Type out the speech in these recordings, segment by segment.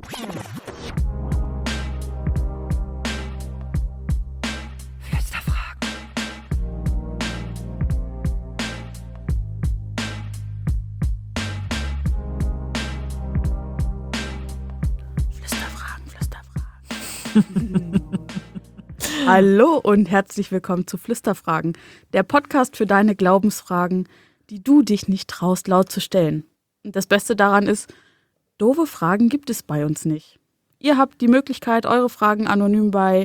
Hallo und herzlich willkommen zu Flüsterfragen, der Podcast für deine Glaubensfragen, die du dich nicht traust, laut zu stellen. Und das Beste daran ist, doofe Fragen gibt es bei uns nicht. Ihr habt die Möglichkeit, eure Fragen anonym bei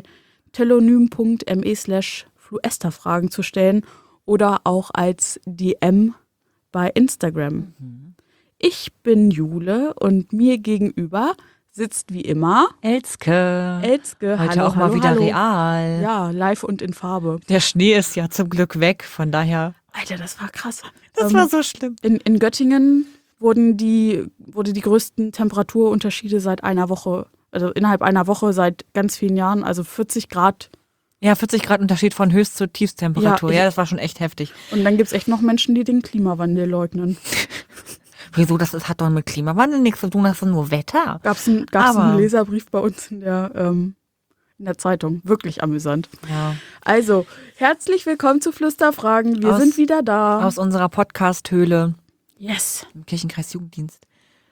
telonym.me/fluesterfragen zu stellen oder auch als DM bei Instagram. Ich bin Jule und mir gegenüber sitzt wie immer Elske. Elske, Heute hallo, auch mal hallo, wieder hallo. real. Ja, live und in Farbe. Der Schnee ist ja zum Glück weg, von daher. Alter, das war krass. Das war so schlimm. In Göttingen wurde die größten Temperaturunterschiede seit einer Woche, also innerhalb einer Woche seit ganz vielen Jahren, also 40 Grad. Ja, 40 Grad Unterschied von Höchst- zu Tiefsttemperatur. Ja, das war schon echt heftig. Und dann gibt es echt noch Menschen, die den Klimawandel leugnen. Wieso? Das hat doch mit Klimawandel nichts zu tun, das ist nur Wetter. Gab's einen Leserbrief bei uns in der Zeitung. Wirklich amüsant. Ja. Also, herzlich willkommen zu Flüsterfragen. Wir sind wieder da. Aus unserer Podcast-Höhle Yes. im Kirchenkreis Jugenddienst.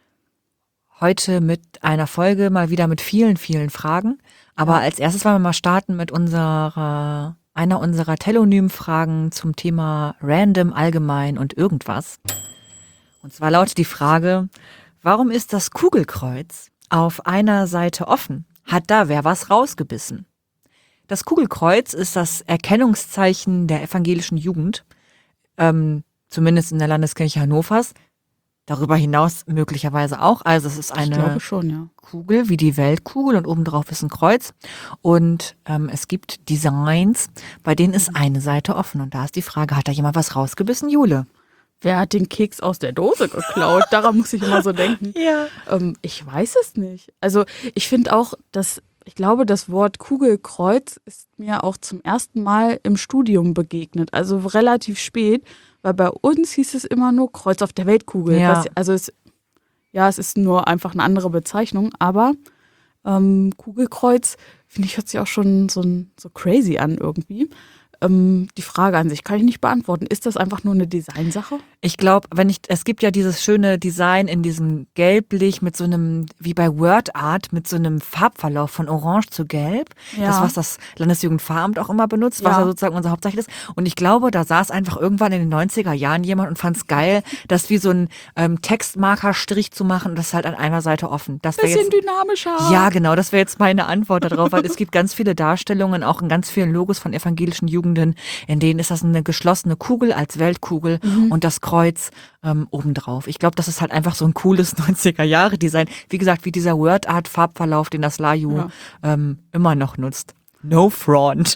Heute mit einer Folge mal wieder mit vielen, vielen Fragen. Aber als erstes wollen wir mal starten mit einer unserer Telonym-Fragen zum Thema Random, Allgemein und irgendwas. Und zwar lautet die Frage, warum ist das Kugelkreuz auf einer Seite offen? Hat da wer was rausgebissen? Das Kugelkreuz ist das Erkennungszeichen der evangelischen Jugend, zumindest in der Landeskirche Hannovers. Darüber hinaus möglicherweise auch. Also es ist eine Ich glaube schon, ja. Kugel wie die Weltkugel und obendrauf ist ein Kreuz. Und es gibt Designs, bei denen ist eine Seite offen. Und da ist die Frage, hat da jemand was rausgebissen, Jule? Wer hat den Keks aus der Dose geklaut? Daran muss ich immer so denken. Ja. Ich weiß es nicht. Also ich finde auch, ich glaube, das Wort Kugelkreuz ist mir auch zum ersten Mal im Studium begegnet. Also relativ spät, weil bei uns hieß es immer nur Kreuz auf der Weltkugel. Ja. Es ist nur einfach eine andere Bezeichnung, aber Kugelkreuz, finde ich, hört sich auch schon so crazy an irgendwie. Die Frage an sich kann ich nicht beantworten. Ist das einfach nur eine Designsache? Ich glaube, es gibt ja dieses schöne Design in diesem Gelblich mit so einem, wie bei Word Art, mit so einem Farbverlauf von Orange zu Gelb. Ja. Das, was das Landesjugendfahramt auch immer benutzt, was ja sozusagen unser Hauptzeichen ist. Und ich glaube, da saß einfach irgendwann in den 90er Jahren jemand und fand es geil, das wie so ein Textmarkerstrich zu machen und das ist halt an einer Seite offen. Das Bisschen dynamischer. Ja, genau, das wäre jetzt meine Antwort darauf, weil es gibt ganz viele Darstellungen, auch in ganz vielen Logos von evangelischen Jugenden, in denen ist das eine geschlossene Kugel als Weltkugel und das Kreuz obendrauf. Ich glaube, das ist halt einfach so ein cooles 90er-Jahre-Design. Wie gesagt, wie dieser Word-Art-Farbverlauf, den das LAJU immer noch nutzt. No front.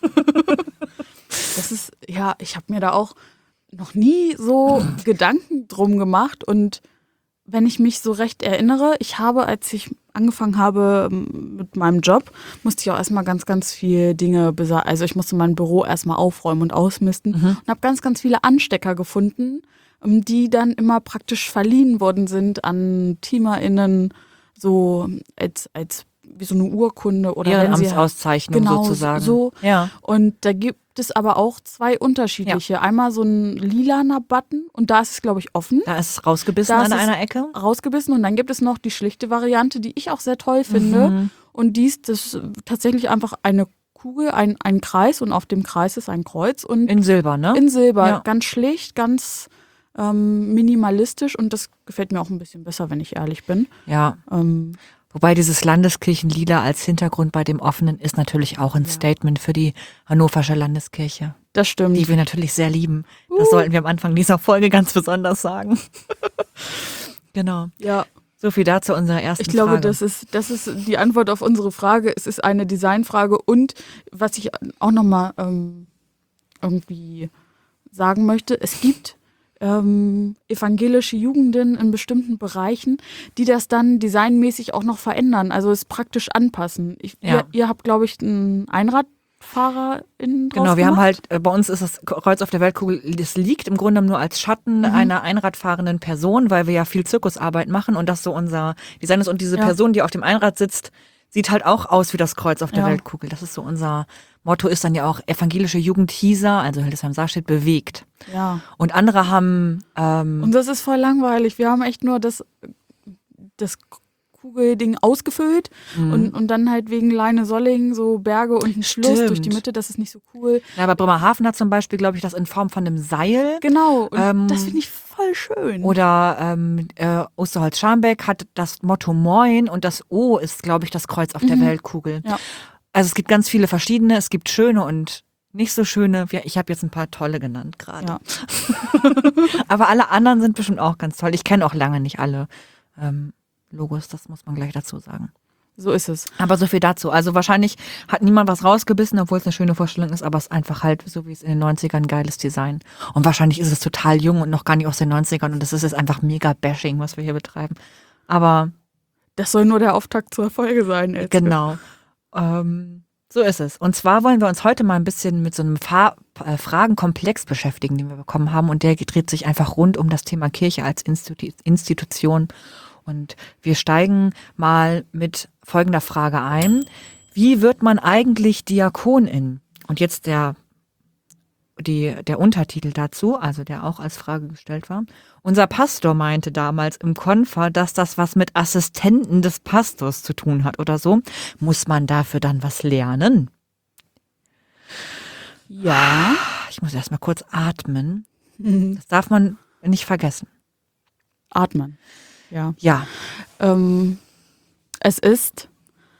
Das ist, ja, ich habe mir da auch noch nie so Gedanken drum gemacht und wenn ich mich so recht erinnere, als ich angefangen habe mit meinem Job, musste ich auch erstmal ganz, ganz viele Dinge also ich musste mein Büro erstmal aufräumen und ausmisten und habe ganz, ganz viele Anstecker gefunden, die dann immer praktisch verliehen worden sind an TeamerInnen, so als wie so eine Urkunde oder Ehrenamtsauszeichnung sozusagen. So. Ja. Und da gibt es aber auch zwei unterschiedliche. Ja. Einmal so ein lilaner Button und da ist es, glaube ich, offen. Da ist es rausgebissen an einer Ecke. Rausgebissen und dann gibt es noch die schlichte Variante, die ich auch sehr toll finde. Und das ist tatsächlich einfach eine Kugel, ein Kreis und auf dem Kreis ist ein Kreuz. Und in Silber, ne? In Silber, ja. Ganz schlicht, ganz minimalistisch und das gefällt mir auch ein bisschen besser, wenn ich ehrlich bin. Ja. Wobei dieses Landeskirchenlila als Hintergrund bei dem Offenen ist natürlich auch ein Statement für die Hannoversche Landeskirche. Das stimmt. Die wir natürlich sehr lieben. Das sollten wir am Anfang dieser Folge ganz besonders sagen. Genau. Ja. So viel dazu unserer ersten Frage. Ich glaube, das ist die Antwort auf unsere Frage. Es ist eine Designfrage und was ich auch nochmal irgendwie sagen möchte, es gibt evangelische Jugenden in bestimmten Bereichen, die das dann designmäßig auch noch verändern, also es praktisch anpassen. Ihr habt, glaube ich, ein RadfahrerInnen draus Genau, wir haben gemacht? halt, bei uns ist das Kreuz auf der Weltkugel, das liegt im Grunde nur als Schatten einer einradfahrenden Person, weil wir ja viel Zirkusarbeit machen und das so unser Design ist. Und diese Ja. Person, die auf dem Einrad sitzt, sieht halt auch aus wie das Kreuz auf der Ja. Weltkugel. Das ist so unser Motto, ist dann ja auch evangelische Jugend Hieser, also Hildesheim-Saarstedt, bewegt. Ja. Und andere haben, Und das ist voll langweilig. Wir haben echt nur das Kugelding ausgefüllt und dann halt wegen Leine Solling so Berge und ein Schluss Stimmt. durch die Mitte. Das ist nicht so cool. ja, aber Bremerhaven hat zum Beispiel, glaube ich, das in Form von einem Seil. Genau. Und das finde ich voll schön. Oder Osterholz-Scharmbeck hat das Motto Moin und das O ist, glaube ich, das Kreuz auf der Weltkugel. Ja. Also es gibt ganz viele verschiedene, es gibt schöne und nicht so schöne. Ich habe jetzt ein paar tolle genannt gerade. Ja. Aber alle anderen sind bestimmt auch ganz toll. Ich kenne auch lange nicht alle Logos, das muss man gleich dazu sagen. So ist es. Aber so viel dazu. Also wahrscheinlich hat niemand was rausgebissen, obwohl es eine schöne Vorstellung ist, aber es ist einfach halt, so wie es in den 90ern, ein geiles Design. Und wahrscheinlich ist es total jung und noch gar nicht aus den 90ern und das ist jetzt einfach mega Bashing, was wir hier betreiben. Aber Das soll nur der Auftakt zur Folge sein. Elske. genau. So ist es. Und zwar wollen wir uns heute mal ein bisschen mit so einem Fragenkomplex beschäftigen, den wir bekommen haben. Und der dreht sich einfach rund um das Thema Kirche als Institution. Und wir steigen mal mit folgender Frage ein. Wie wird man eigentlich Diakonin? Und jetzt der Untertitel dazu, also der auch als Frage gestellt war. Unser Pastor meinte damals im Konfer, dass das was mit Assistenten des Pastors zu tun hat oder so. Muss man dafür dann was lernen? Ja. Ich muss erst mal kurz atmen. Das darf man nicht vergessen. Atmen. Ja. Ja, Es ist,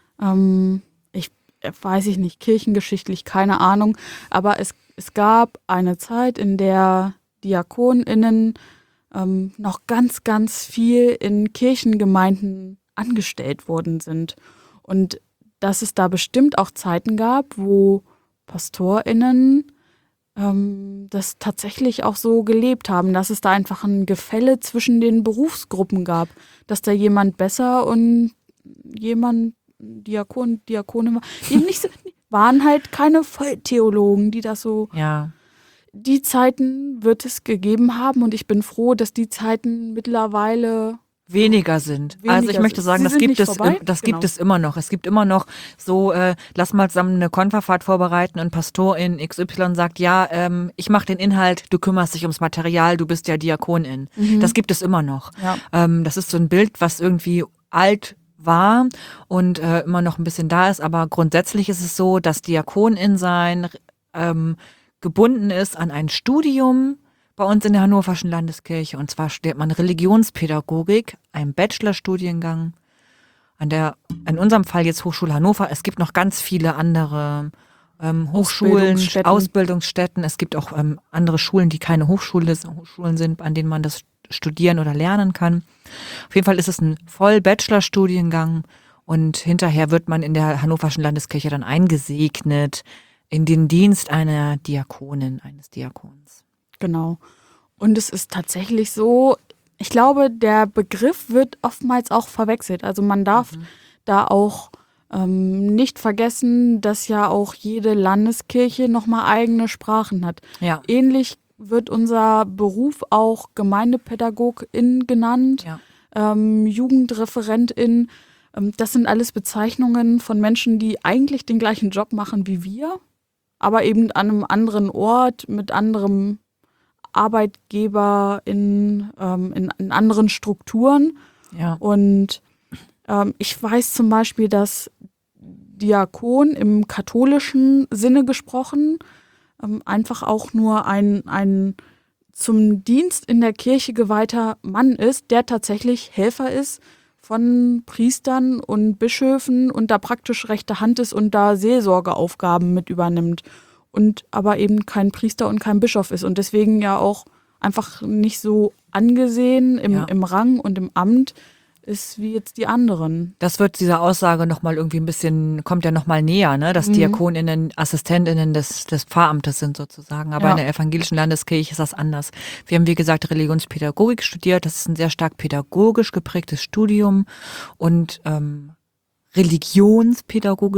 weiß ich nicht, kirchengeschichtlich, keine Ahnung, aber es gab eine Zeit, in der DiakonInnen noch ganz, ganz viel in Kirchengemeinden angestellt worden sind. Und dass es da bestimmt auch Zeiten gab, wo PastorInnen das tatsächlich auch so gelebt haben, dass es da einfach ein Gefälle zwischen den Berufsgruppen gab, dass da jemand besser und jemand Diakon, Diakone war. Die nicht so, waren halt keine Volltheologen, die das so. ja. Die Zeiten wird es gegeben haben und ich bin froh, dass die Zeiten mittlerweile Weniger sind. Weniger Also ich möchte sind. sagen, Sie das sind gibt nicht es, vorbei? das Genau. gibt es immer noch. Es gibt immer noch so, lass mal zusammen eine Konferfahrt vorbereiten und Pastorin XY sagt, ja, ich mache den Inhalt, du kümmerst dich ums Material, du bist ja Diakonin. Das gibt es immer noch. Ja. Das ist so ein Bild, was irgendwie alt war und immer noch ein bisschen da ist, aber grundsätzlich ist es so, dass Diakonin sein gebunden ist an ein Studium bei uns in der Hannoverschen Landeskirche. Und zwar studiert man Religionspädagogik, einen Bachelorstudiengang in unserem Fall jetzt Hochschule Hannover. Es gibt noch ganz viele andere Hochschulen, Ausbildungsstätten. Es gibt auch andere Schulen, die keine Hochschulen sind, an denen man das studieren oder lernen kann. Auf jeden Fall ist es ein Voll-Bachelor-Studiengang und hinterher wird man in der Hannoverschen Landeskirche dann eingesegnet in den Dienst einer Diakonin, eines Diakons. Genau. Und es ist tatsächlich so, ich glaube, der Begriff wird oftmals auch verwechselt. Also man darf da auch nicht vergessen, dass ja auch jede Landeskirche nochmal eigene Sprachen hat. Ja. Ähnlich wird unser Beruf auch Gemeindepädagogin genannt, Ja. Jugendreferentin. Das sind alles Bezeichnungen von Menschen, die eigentlich den gleichen Job machen wie wir, aber eben an einem anderen Ort mit anderem Arbeitgeber in anderen Strukturen. Ja. Und ich weiß zum Beispiel, dass Diakon im katholischen Sinne gesprochen einfach auch nur ein zum Dienst in der Kirche geweihter Mann ist, der tatsächlich Helfer ist von Priestern und Bischöfen und da praktisch rechte Hand ist und da Seelsorgeaufgaben mit übernimmt. Und aber eben kein Priester und kein Bischof ist und deswegen ja auch einfach nicht so angesehen im Rang und im Amt ist wie jetzt die anderen. Das wird dieser Aussage nochmal irgendwie ein bisschen, kommt ja nochmal näher, ne? Dass DiakonInnen Assistentinnen des Pfarramtes sind sozusagen. Aber in der evangelischen Landeskirche ist das anders. Wir haben, wie gesagt, Religionspädagogik studiert. Das ist ein sehr stark pädagogisch geprägtes Studium und religionspädagogisch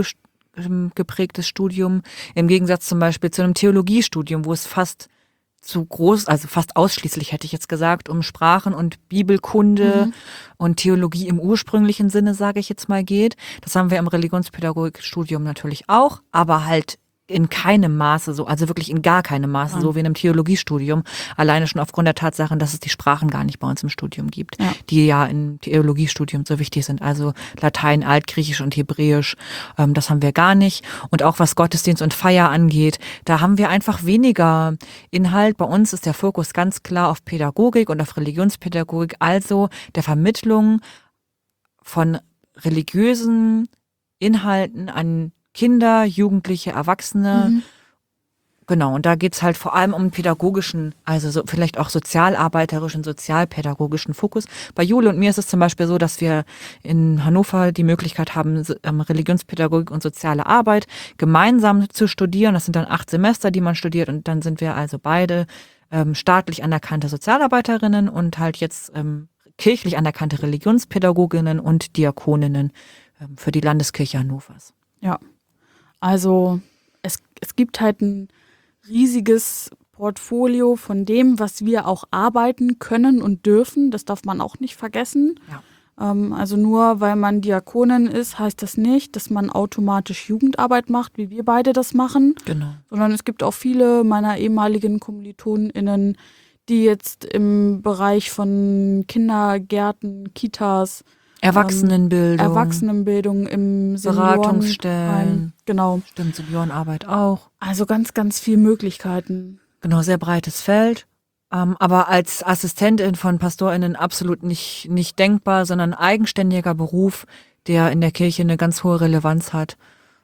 geprägtes Studium, im Gegensatz zum Beispiel zu einem Theologiestudium, wo es fast zu groß, also fast ausschließlich hätte ich jetzt gesagt, um Sprachen und Bibelkunde und Theologie im ursprünglichen Sinne, sage ich jetzt mal, geht. Das haben wir im Religionspädagogikstudium natürlich auch, aber halt in keinem Maße so, also wirklich in gar keinem Maße so wie in einem Theologiestudium. Alleine schon aufgrund der Tatsache, dass es die Sprachen gar nicht bei uns im Studium gibt, die ja im Theologiestudium so wichtig sind. Also Latein, Altgriechisch und Hebräisch, das haben wir gar nicht. Und auch was Gottesdienst und Feier angeht, da haben wir einfach weniger Inhalt. Bei uns ist der Fokus ganz klar auf Pädagogik und auf Religionspädagogik, also der Vermittlung von religiösen Inhalten an Kinder, Jugendliche, Erwachsene. Genau, und da geht's halt vor allem um einen pädagogischen, also so vielleicht auch sozialarbeiterischen, sozialpädagogischen Fokus. Bei Jule und mir ist es zum Beispiel so, dass wir in Hannover die Möglichkeit haben, Religionspädagogik und soziale Arbeit gemeinsam zu studieren. Das sind dann 8 Semester, die man studiert, und dann sind wir also beide staatlich anerkannte Sozialarbeiterinnen und halt jetzt kirchlich anerkannte Religionspädagoginnen und Diakoninnen für die Landeskirche Hannovers. Ja, also es gibt halt ein riesiges Portfolio von dem, was wir auch arbeiten können und dürfen. Das darf man auch nicht vergessen. Ja. Also nur weil man Diakonin ist, heißt das nicht, dass man automatisch Jugendarbeit macht, wie wir beide das machen. Genau. Sondern es gibt auch viele meiner ehemaligen KommilitonInnen, die jetzt im Bereich von Kindergärten, Kitas, Erwachsenenbildung im Beratungsstellen. Genau. Stimmt, Seniorenarbeit auch. Also ganz, ganz viele Möglichkeiten. Genau, sehr breites Feld. Aber als Assistentin von PastorInnen absolut nicht denkbar, sondern eigenständiger Beruf, der in der Kirche eine ganz hohe Relevanz hat.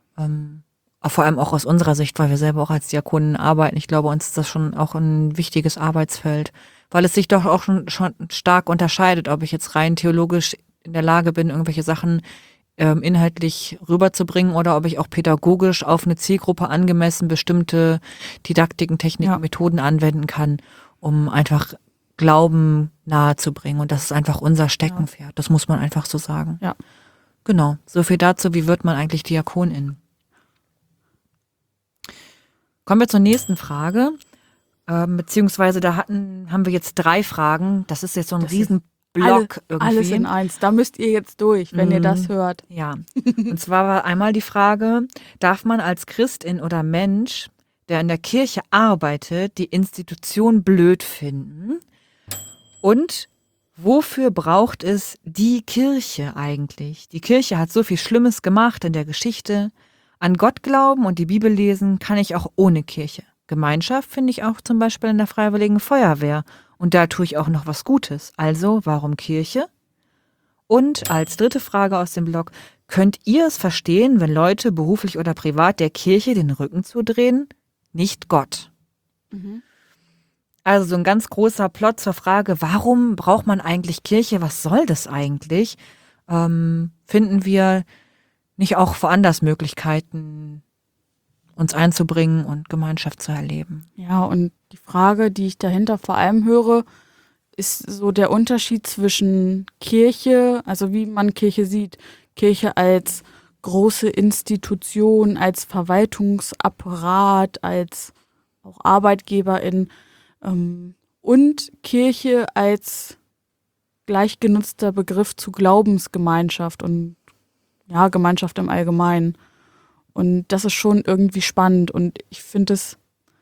Vor allem auch aus unserer Sicht, weil wir selber auch als Diakonen arbeiten. Ich glaube, uns ist das schon auch ein wichtiges Arbeitsfeld, weil es sich doch auch schon stark unterscheidet, ob ich jetzt rein theologisch in der Lage bin, irgendwelche Sachen inhaltlich rüberzubringen oder ob ich auch pädagogisch auf eine Zielgruppe angemessen bestimmte Didaktiken, Techniken, Methoden anwenden kann, um einfach Glauben nahezubringen. Und das ist einfach unser Steckenpferd. Das muss man einfach so sagen. Ja. Genau. So viel dazu, wie wird man eigentlich Diakonin? Kommen wir zur nächsten Frage. Beziehungsweise haben wir jetzt 3 Fragen. Das ist jetzt so ein Riesenblock irgendwie. Alles in eins. Da müsst ihr jetzt durch, wenn ihr das hört. Ja. Und zwar war einmal die Frage, darf man als Christin oder Mensch, der in der Kirche arbeitet, die Institution blöd finden? Und wofür braucht es die Kirche eigentlich? Die Kirche hat so viel Schlimmes gemacht in der Geschichte. An Gott glauben und die Bibel lesen kann ich auch ohne Kirche. Gemeinschaft finde ich auch zum Beispiel in der Freiwilligen Feuerwehr. Und da tue ich auch noch was Gutes. Also, warum Kirche? Und als 3. Frage aus dem Blog, könnt ihr es verstehen, wenn Leute beruflich oder privat der Kirche den Rücken zudrehen? Nicht Gott. Also so ein ganz großer Plot zur Frage, warum braucht man eigentlich Kirche? Was soll das eigentlich? Finden wir nicht auch woanders Möglichkeiten, uns einzubringen und Gemeinschaft zu erleben? Ja, und die Frage, die ich dahinter vor allem höre, ist so der Unterschied zwischen Kirche, also wie man Kirche sieht, Kirche als große Institution, als Verwaltungsapparat, als auch Arbeitgeberin und Kirche als gleichgenutzter Begriff zu Glaubensgemeinschaft und ja, Gemeinschaft im Allgemeinen. Und das ist schon irgendwie spannend und ich finde es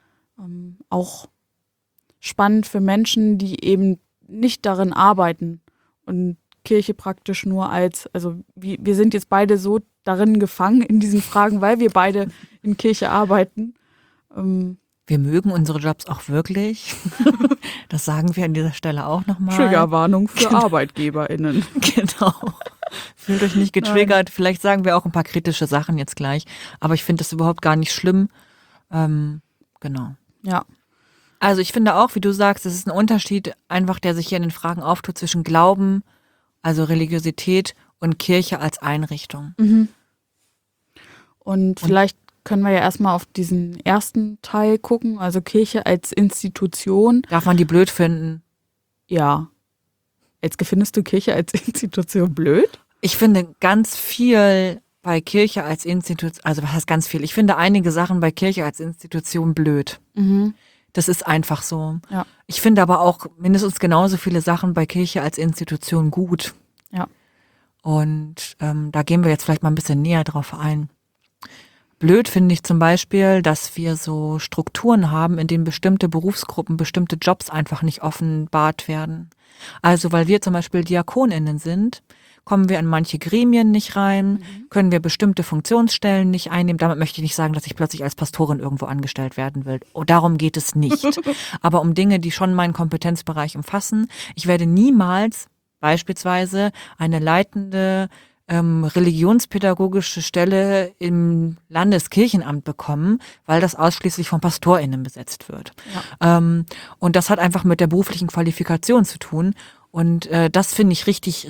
auch spannend für Menschen, die eben nicht darin arbeiten und Kirche praktisch nur als, also wir sind jetzt beide so darin gefangen in diesen Fragen, weil wir beide in Kirche arbeiten. Wir mögen unsere Jobs auch wirklich. Das sagen wir an dieser Stelle auch nochmal. Triggerwarnung für ArbeitgeberInnen. Genau. Fühlt euch nicht getriggert. Vielleicht sagen wir auch ein paar kritische Sachen jetzt gleich. Aber ich finde das überhaupt gar nicht schlimm. Genau. Ja. Also ich finde auch, wie du sagst, es ist ein Unterschied einfach, der sich hier in den Fragen auftut zwischen Glauben, also Religiosität, und Kirche als Einrichtung. Und vielleicht können wir ja erstmal auf diesen ersten Teil gucken, also Kirche als Institution. Darf man die blöd finden? Ja. Jetzt findest du Kirche als Institution blöd? Ich finde ganz viel bei Kirche als Institution, also was heißt ganz viel? Ich finde einige Sachen bei Kirche als Institution blöd. Das ist einfach so. Ja. Ich finde aber auch mindestens genauso viele Sachen bei Kirche als Institution gut. Ja. Und da gehen wir jetzt vielleicht mal ein bisschen näher drauf ein. Blöd finde ich zum Beispiel, dass wir so Strukturen haben, in denen bestimmte Berufsgruppen, bestimmte Jobs einfach nicht offenbart werden. Also weil wir zum Beispiel DiakonInnen sind, kommen wir in manche Gremien nicht rein, können wir bestimmte Funktionsstellen nicht einnehmen. Damit möchte ich nicht sagen, dass ich plötzlich als Pastorin irgendwo angestellt werden will. Oh, darum geht es nicht. Aber um Dinge, die schon meinen Kompetenzbereich umfassen. Ich werde niemals beispielsweise eine leitende religionspädagogische Stelle im Landeskirchenamt bekommen, weil das ausschließlich von PastorInnen besetzt wird. Ja. Und das hat einfach mit der beruflichen Qualifikation zu tun. Und das finde ich richtig,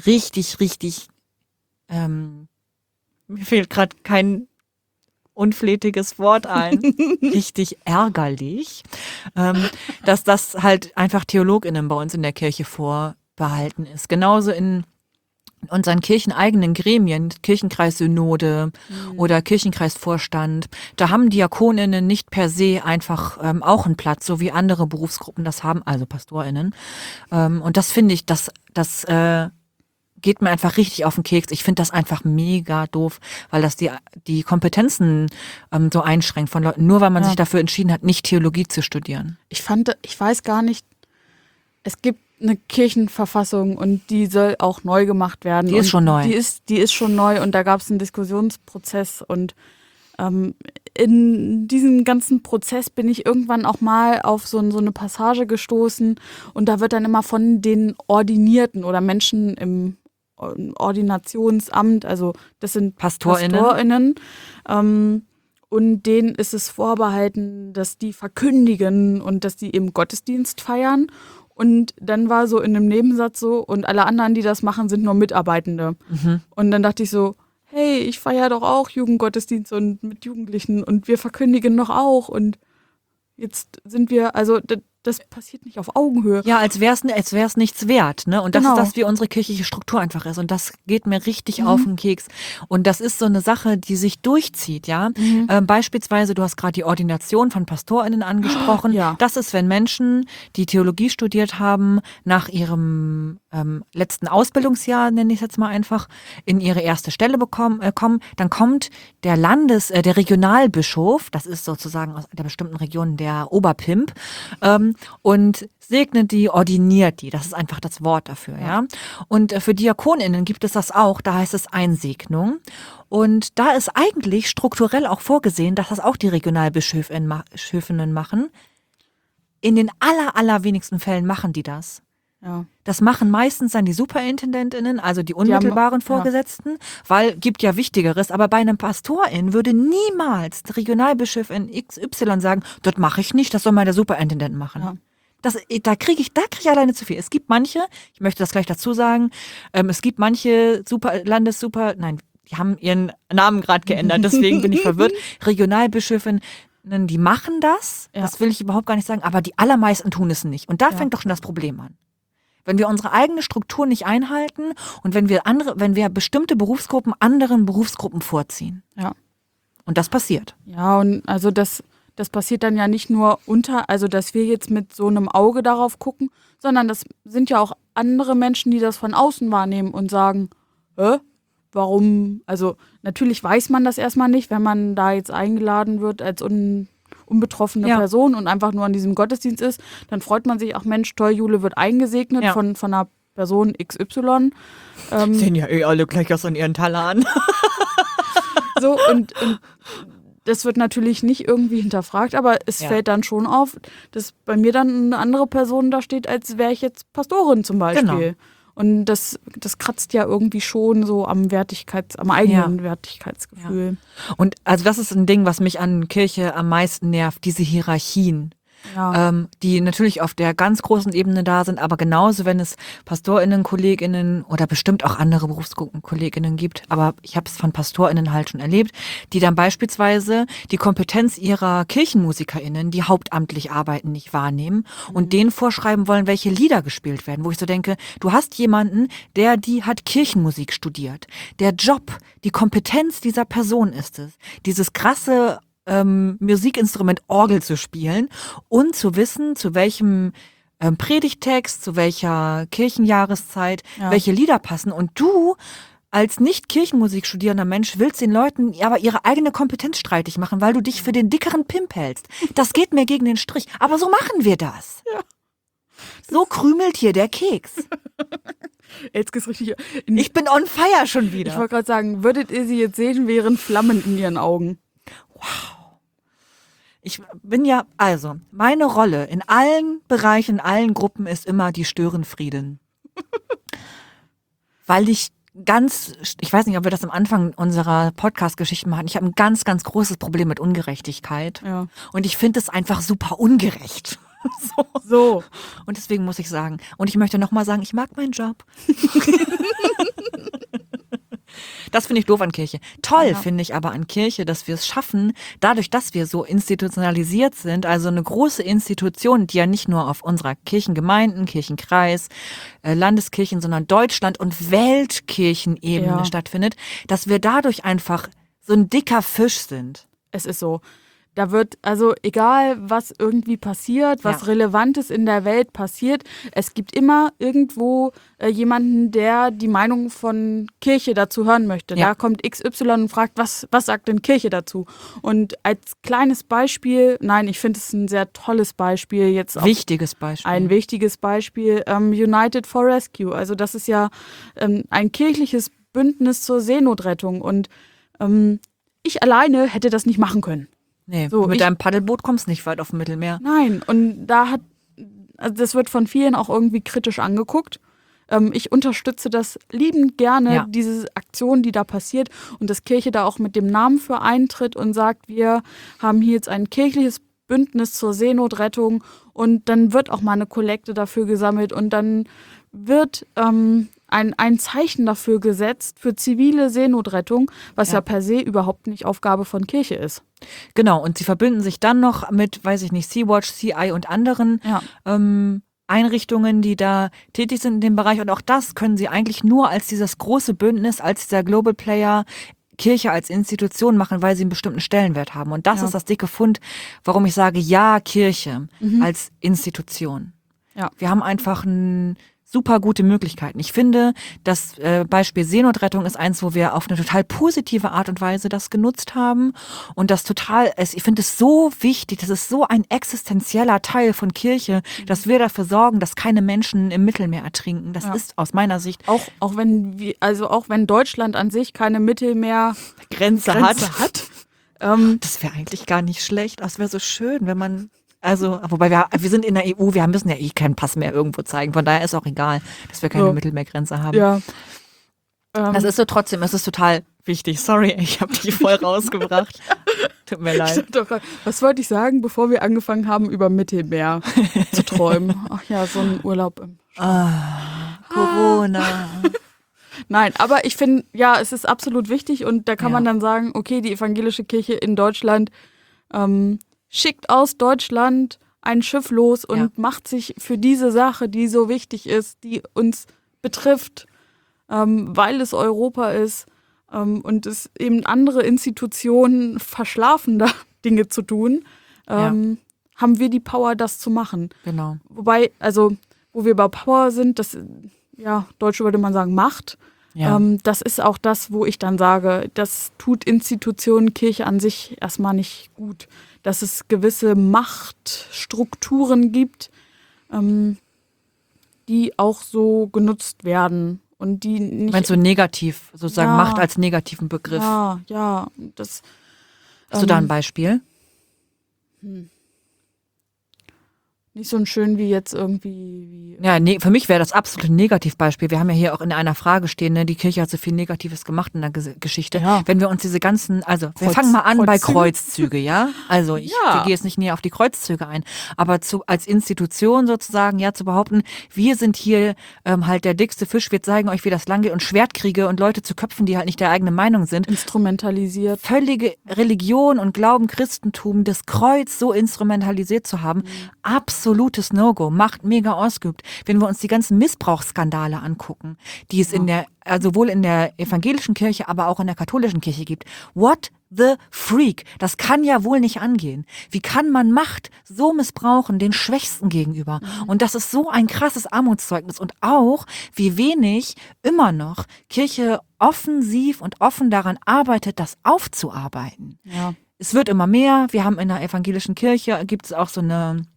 mir fehlt gerade kein unflätiges Wort ein, richtig ärgerlich, dass das halt einfach TheologInnen bei uns in der Kirche vorbehalten ist. Genauso in unseren kircheneigenen Gremien, Kirchenkreissynode oder Kirchenkreisvorstand, da haben DiakonInnen nicht per se einfach auch einen Platz, so wie andere Berufsgruppen das haben, also PastorInnen. Und das finde ich, das geht mir einfach richtig auf den Keks. Ich finde das einfach mega doof, weil das die Kompetenzen so einschränkt von Leuten, nur weil man sich dafür entschieden hat, nicht Theologie zu studieren. Ich weiß gar nicht, es gibt eine Kirchenverfassung und die soll auch neu gemacht werden. Die ist schon neu. Die ist schon neu und da gab es einen Diskussionsprozess und in diesem ganzen Prozess bin ich irgendwann auch mal auf so eine Passage gestoßen und da wird dann immer von den Ordinierten oder Menschen im Ordinationsamt, also das sind PastorInnen, und denen ist es vorbehalten, dass die verkündigen und dass die eben Gottesdienst feiern. Und dann war so in einem Nebensatz so, und alle anderen, die das machen, sind nur Mitarbeitende. Und dann dachte ich so, hey, ich feiere doch auch Jugendgottesdienst und mit Jugendlichen und wir verkündigen doch auch. Und jetzt sind wir, also das passiert nicht auf Augenhöhe. Ja, als wär's nichts wert, ne? Und das Genau. ist das, wie unsere kirchliche Struktur einfach ist. Und das geht mir richtig auf den Keks. Und das ist so eine Sache, die sich durchzieht, ja. Beispielsweise, du hast gerade die Ordination von PastorInnen angesprochen. Ja. Das ist, wenn Menschen, die Theologie studiert haben, nach ihrem letzten Ausbildungsjahr, nenne ich es jetzt mal einfach, in ihre erste Stelle kommen, dann kommt der Regionalbischof, das ist sozusagen aus der bestimmten Region der Oberpimp, und segnet die, ordiniert die. Das ist einfach das Wort dafür, ja. Und für DiakonInnen gibt es das auch, da heißt es Einsegnung. Und da ist eigentlich strukturell auch vorgesehen, dass das auch die Regionalbischöfinnen machen. In den allerwenigsten Fällen machen die das. Ja. Das machen meistens dann die SuperintendentInnen, also die unmittelbaren Vorgesetzten, weil gibt ja Wichtigeres. Aber bei einem Pastorin würde niemals die Regionalbischöfin XY sagen, das mache ich nicht, das soll mal der Superintendent machen. Ja. Da kriege ich alleine zu viel. Es gibt manche, ich möchte das gleich dazu sagen, es gibt manche die haben ihren Namen gerade geändert, deswegen bin ich verwirrt. Regionalbischöfinnen, die machen das, das will ich überhaupt gar nicht sagen, aber die allermeisten tun es nicht. Und da fängt doch schon das Problem an. Wenn wir unsere eigene Struktur nicht einhalten und wenn wir bestimmte Berufsgruppen anderen Berufsgruppen vorziehen. Ja. Und das passiert. Ja, und also das passiert dann ja nicht nur also dass wir jetzt mit so einem Auge darauf gucken, sondern das sind ja auch andere Menschen, die das von außen wahrnehmen und sagen, warum? Also natürlich weiß man das erstmal nicht, wenn man da jetzt eingeladen wird als unbetroffene Person und einfach nur an diesem Gottesdienst ist, dann freut man sich, ach Mensch, toll, Jule wird eingesegnet von einer Person XY. Sehen ja alle gleich aus an ihren Talern. So, und das wird natürlich nicht irgendwie hinterfragt, aber es fällt dann schon auf, dass bei mir dann eine andere Person da steht, als wäre ich jetzt Pastorin zum Beispiel. Genau. Und das kratzt ja irgendwie schon so am eigenen Wertigkeitsgefühl. Ja. Und also das ist ein Ding, was mich an Kirche am meisten nervt, diese Hierarchien. Ja. Die natürlich auf der ganz großen Ebene da sind, aber genauso, wenn es PastorInnen, KollegInnen oder bestimmt auch andere BerufskollegInnen gibt, aber ich habe es von PastorInnen halt schon erlebt, die dann beispielsweise die Kompetenz ihrer KirchenmusikerInnen, die hauptamtlich arbeiten, nicht wahrnehmen und denen vorschreiben wollen, welche Lieder gespielt werden, wo ich so denke, du hast jemanden, die hat Kirchenmusik studiert. Der Job, die Kompetenz dieser Person ist es, dieses krasse Musikinstrument Orgel zu spielen und zu wissen, zu welchem Predigtext, zu welcher Kirchenjahreszeit, welche Lieder passen. Und du als nicht Kirchenmusik studierender Mensch willst den Leuten aber ihre eigene Kompetenz streitig machen, weil du dich für den dickeren Pimp hältst. Das geht mir gegen den Strich. Aber so machen wir das. Ja. So krümelt hier der Keks. Jetzt geht's richtig. Ich bin on fire schon wieder. Ich wollte gerade sagen, würdet ihr sie jetzt sehen, wären Flammen in ihren Augen. Wow. Ich bin ja, also, meine Rolle in allen Bereichen, in allen Gruppen ist immer die Störenfrieden. Weil ich weiß nicht, ob wir das am Anfang unserer Podcast-Geschichten machen, ich habe ein ganz, ganz großes Problem mit Ungerechtigkeit. Ja. Und ich finde es einfach super ungerecht. So. Und deswegen muss ich sagen, und ich möchte nochmal sagen, ich mag meinen Job. Das finde ich doof an Kirche. Toll finde ich aber an Kirche, dass wir es schaffen, dadurch, dass wir so institutionalisiert sind, also eine große Institution, die ja nicht nur auf unserer Kirchengemeinden, Kirchenkreis, Landeskirchen, sondern Deutschland- und Weltkirchenebene stattfindet, dass wir dadurch einfach so ein dicker Fisch sind. Es ist so. Da wird, also egal, was irgendwie passiert, was Relevantes in der Welt passiert, es gibt immer irgendwo jemanden, der die Meinung von Kirche dazu hören möchte. Ja. Da kommt XY und fragt, was sagt denn Kirche dazu? Und als kleines Beispiel, nein, ich finde es ein sehr tolles Beispiel. Jetzt auch Wichtiges Beispiel. Ein wichtiges Beispiel, United for Rescue. Also das ist ja ein kirchliches Bündnis zur Seenotrettung. Und ich alleine hätte das nicht machen können. Nee, So, mit deinem Paddelboot kommst du nicht weit auf dem Mittelmeer. Nein, und also das wird von vielen auch irgendwie kritisch angeguckt. Ich unterstütze das liebend gerne, diese Aktion, die da passiert und dass Kirche da auch mit dem Namen für eintritt und sagt, wir haben hier jetzt ein kirchliches Bündnis zur Seenotrettung und dann wird auch mal eine Kollekte dafür gesammelt und dann wird ein Zeichen dafür gesetzt für zivile Seenotrettung, was ja per se überhaupt nicht Aufgabe von Kirche ist. Genau, und sie verbinden sich dann noch mit, weiß ich nicht, Sea-Watch, CI und anderen Einrichtungen, die da tätig sind in dem Bereich. Und auch das können sie eigentlich nur als dieses große Bündnis, als dieser Global Player Kirche als Institution machen, weil sie einen bestimmten Stellenwert haben. Und das ist das dicke Pfund, warum ich sage, ja, Kirche als Institution. Ja. Wir haben einfach super gute Möglichkeiten. Ich finde, das Beispiel Seenotrettung ist eins, wo wir auf eine total positive Art und Weise das genutzt haben und das ich finde es so wichtig, das ist so ein existenzieller Teil von Kirche, dass wir dafür sorgen, dass keine Menschen im Mittelmeer ertrinken. Das ist aus meiner Sicht auch wenn Deutschland an sich keine Mittelmeergrenze hat. Das wäre eigentlich gar nicht schlecht. Das wäre so schön, wenn man wobei wir sind in der EU, wir müssen ja keinen Pass mehr irgendwo zeigen. Von daher ist auch egal, dass wir keine Mittelmeergrenze haben. Ja. Das ist so trotzdem, es ist total wichtig. Sorry, ich habe dich voll rausgebracht. Tut mir leid. Was wollte ich sagen, bevor wir angefangen haben, über Mittelmeer zu träumen? Ach ja, so ein Urlaub im Corona. Nein, aber ich finde, ja, es ist absolut wichtig und da kann man dann sagen, okay, die evangelische Kirche in Deutschland schickt aus Deutschland ein Schiff los und macht sich für diese Sache, die so wichtig ist, die uns betrifft, weil es Europa ist und es eben andere Institutionen verschlafen, da Dinge zu tun, haben wir die Power, das zu machen. Genau. Wobei, also, wo wir bei Power sind, das, Deutsche würde man sagen, Macht. Ja. Das ist auch das, wo ich dann sage, das tut Institutionen, Kirche an sich erstmal nicht gut. Dass es gewisse Machtstrukturen gibt, die auch so genutzt werden und die nicht. Meinst du negativ, sozusagen Macht als negativen Begriff? Ja. Hast du da ein Beispiel? Nicht so ein schön wie jetzt irgendwie. Ja, nee, für mich wäre das absolut ein Negativbeispiel. Wir haben ja hier auch in einer Frage stehen, ne, die Kirche hat so viel Negatives gemacht in der Geschichte. Ja. Wenn wir uns diese ganzen, also wir fangen mal an bei Kreuzzüge, ja? Also ich Ja. gehe jetzt nicht näher auf die Kreuzzüge ein, aber als Institution sozusagen, ja, zu behaupten, wir sind hier halt der dickste Fisch, wir zeigen euch, wie das lang geht und Schwertkriege und Leute zu köpfen, die halt nicht der eigenen Meinung sind. Instrumentalisiert. Völlige Religion und Glauben, Christentum, das Kreuz so instrumentalisiert zu haben, absolutes No-Go, macht mega ausgeübt. Wenn wir uns die ganzen Missbrauchsskandale angucken, die es sowohl in der evangelischen Kirche, aber auch in der katholischen Kirche gibt. What the freak? Das kann ja wohl nicht angehen. Wie kann man Macht so missbrauchen, den Schwächsten gegenüber? Und das ist so ein krasses Armutszeugnis. Und auch, wie wenig immer noch Kirche offensiv und offen daran arbeitet, das aufzuarbeiten. Ja. Es wird immer mehr. Wir haben in der evangelischen Kirche, gibt es auch so eine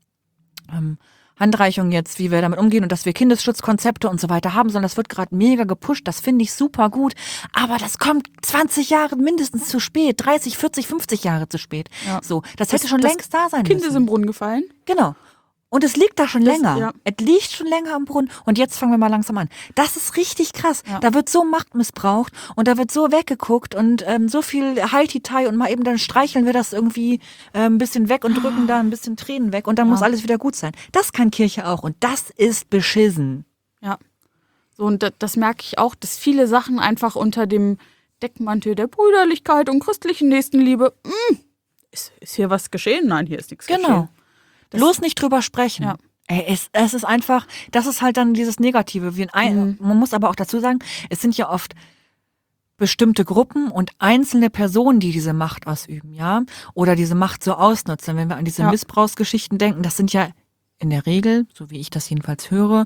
Handreichung jetzt, wie wir damit umgehen und dass wir Kindesschutzkonzepte und so weiter haben, sondern das wird gerade mega gepusht. Das finde ich super gut. Aber das kommt 20 Jahre mindestens zu spät, 30, 40, 50 Jahre zu spät. Ja. So, das hätte schon längst da sein Kind ist müssen. im Brunnen gefallen. Genau. Und es liegt da schon länger. Ja. Es liegt schon länger am Brunnen. Und jetzt fangen wir mal langsam an. Das ist richtig krass. Ja. Da wird so Macht missbraucht und da wird so weggeguckt und so viel Haltitei und mal eben dann streicheln wir das irgendwie ein bisschen weg und drücken da ein bisschen Tränen weg und dann muss alles wieder gut sein. Das kann Kirche auch und das ist beschissen. Ja. So, und das merke ich auch, dass viele Sachen einfach unter dem Deckmantel der Brüderlichkeit und christlichen Nächstenliebe, ist hier was geschehen? Nein, hier ist nichts geschehen. Genau. Bloß nicht drüber sprechen. Ja. Ey, es ist einfach, das ist halt dann dieses Negative. Man muss aber auch dazu sagen, es sind ja oft bestimmte Gruppen und einzelne Personen, die diese Macht ausüben, ja, oder diese Macht so ausnutzen. Wenn wir an diese Missbrauchsgeschichten denken, das sind ja in der Regel, so wie ich das jedenfalls höre,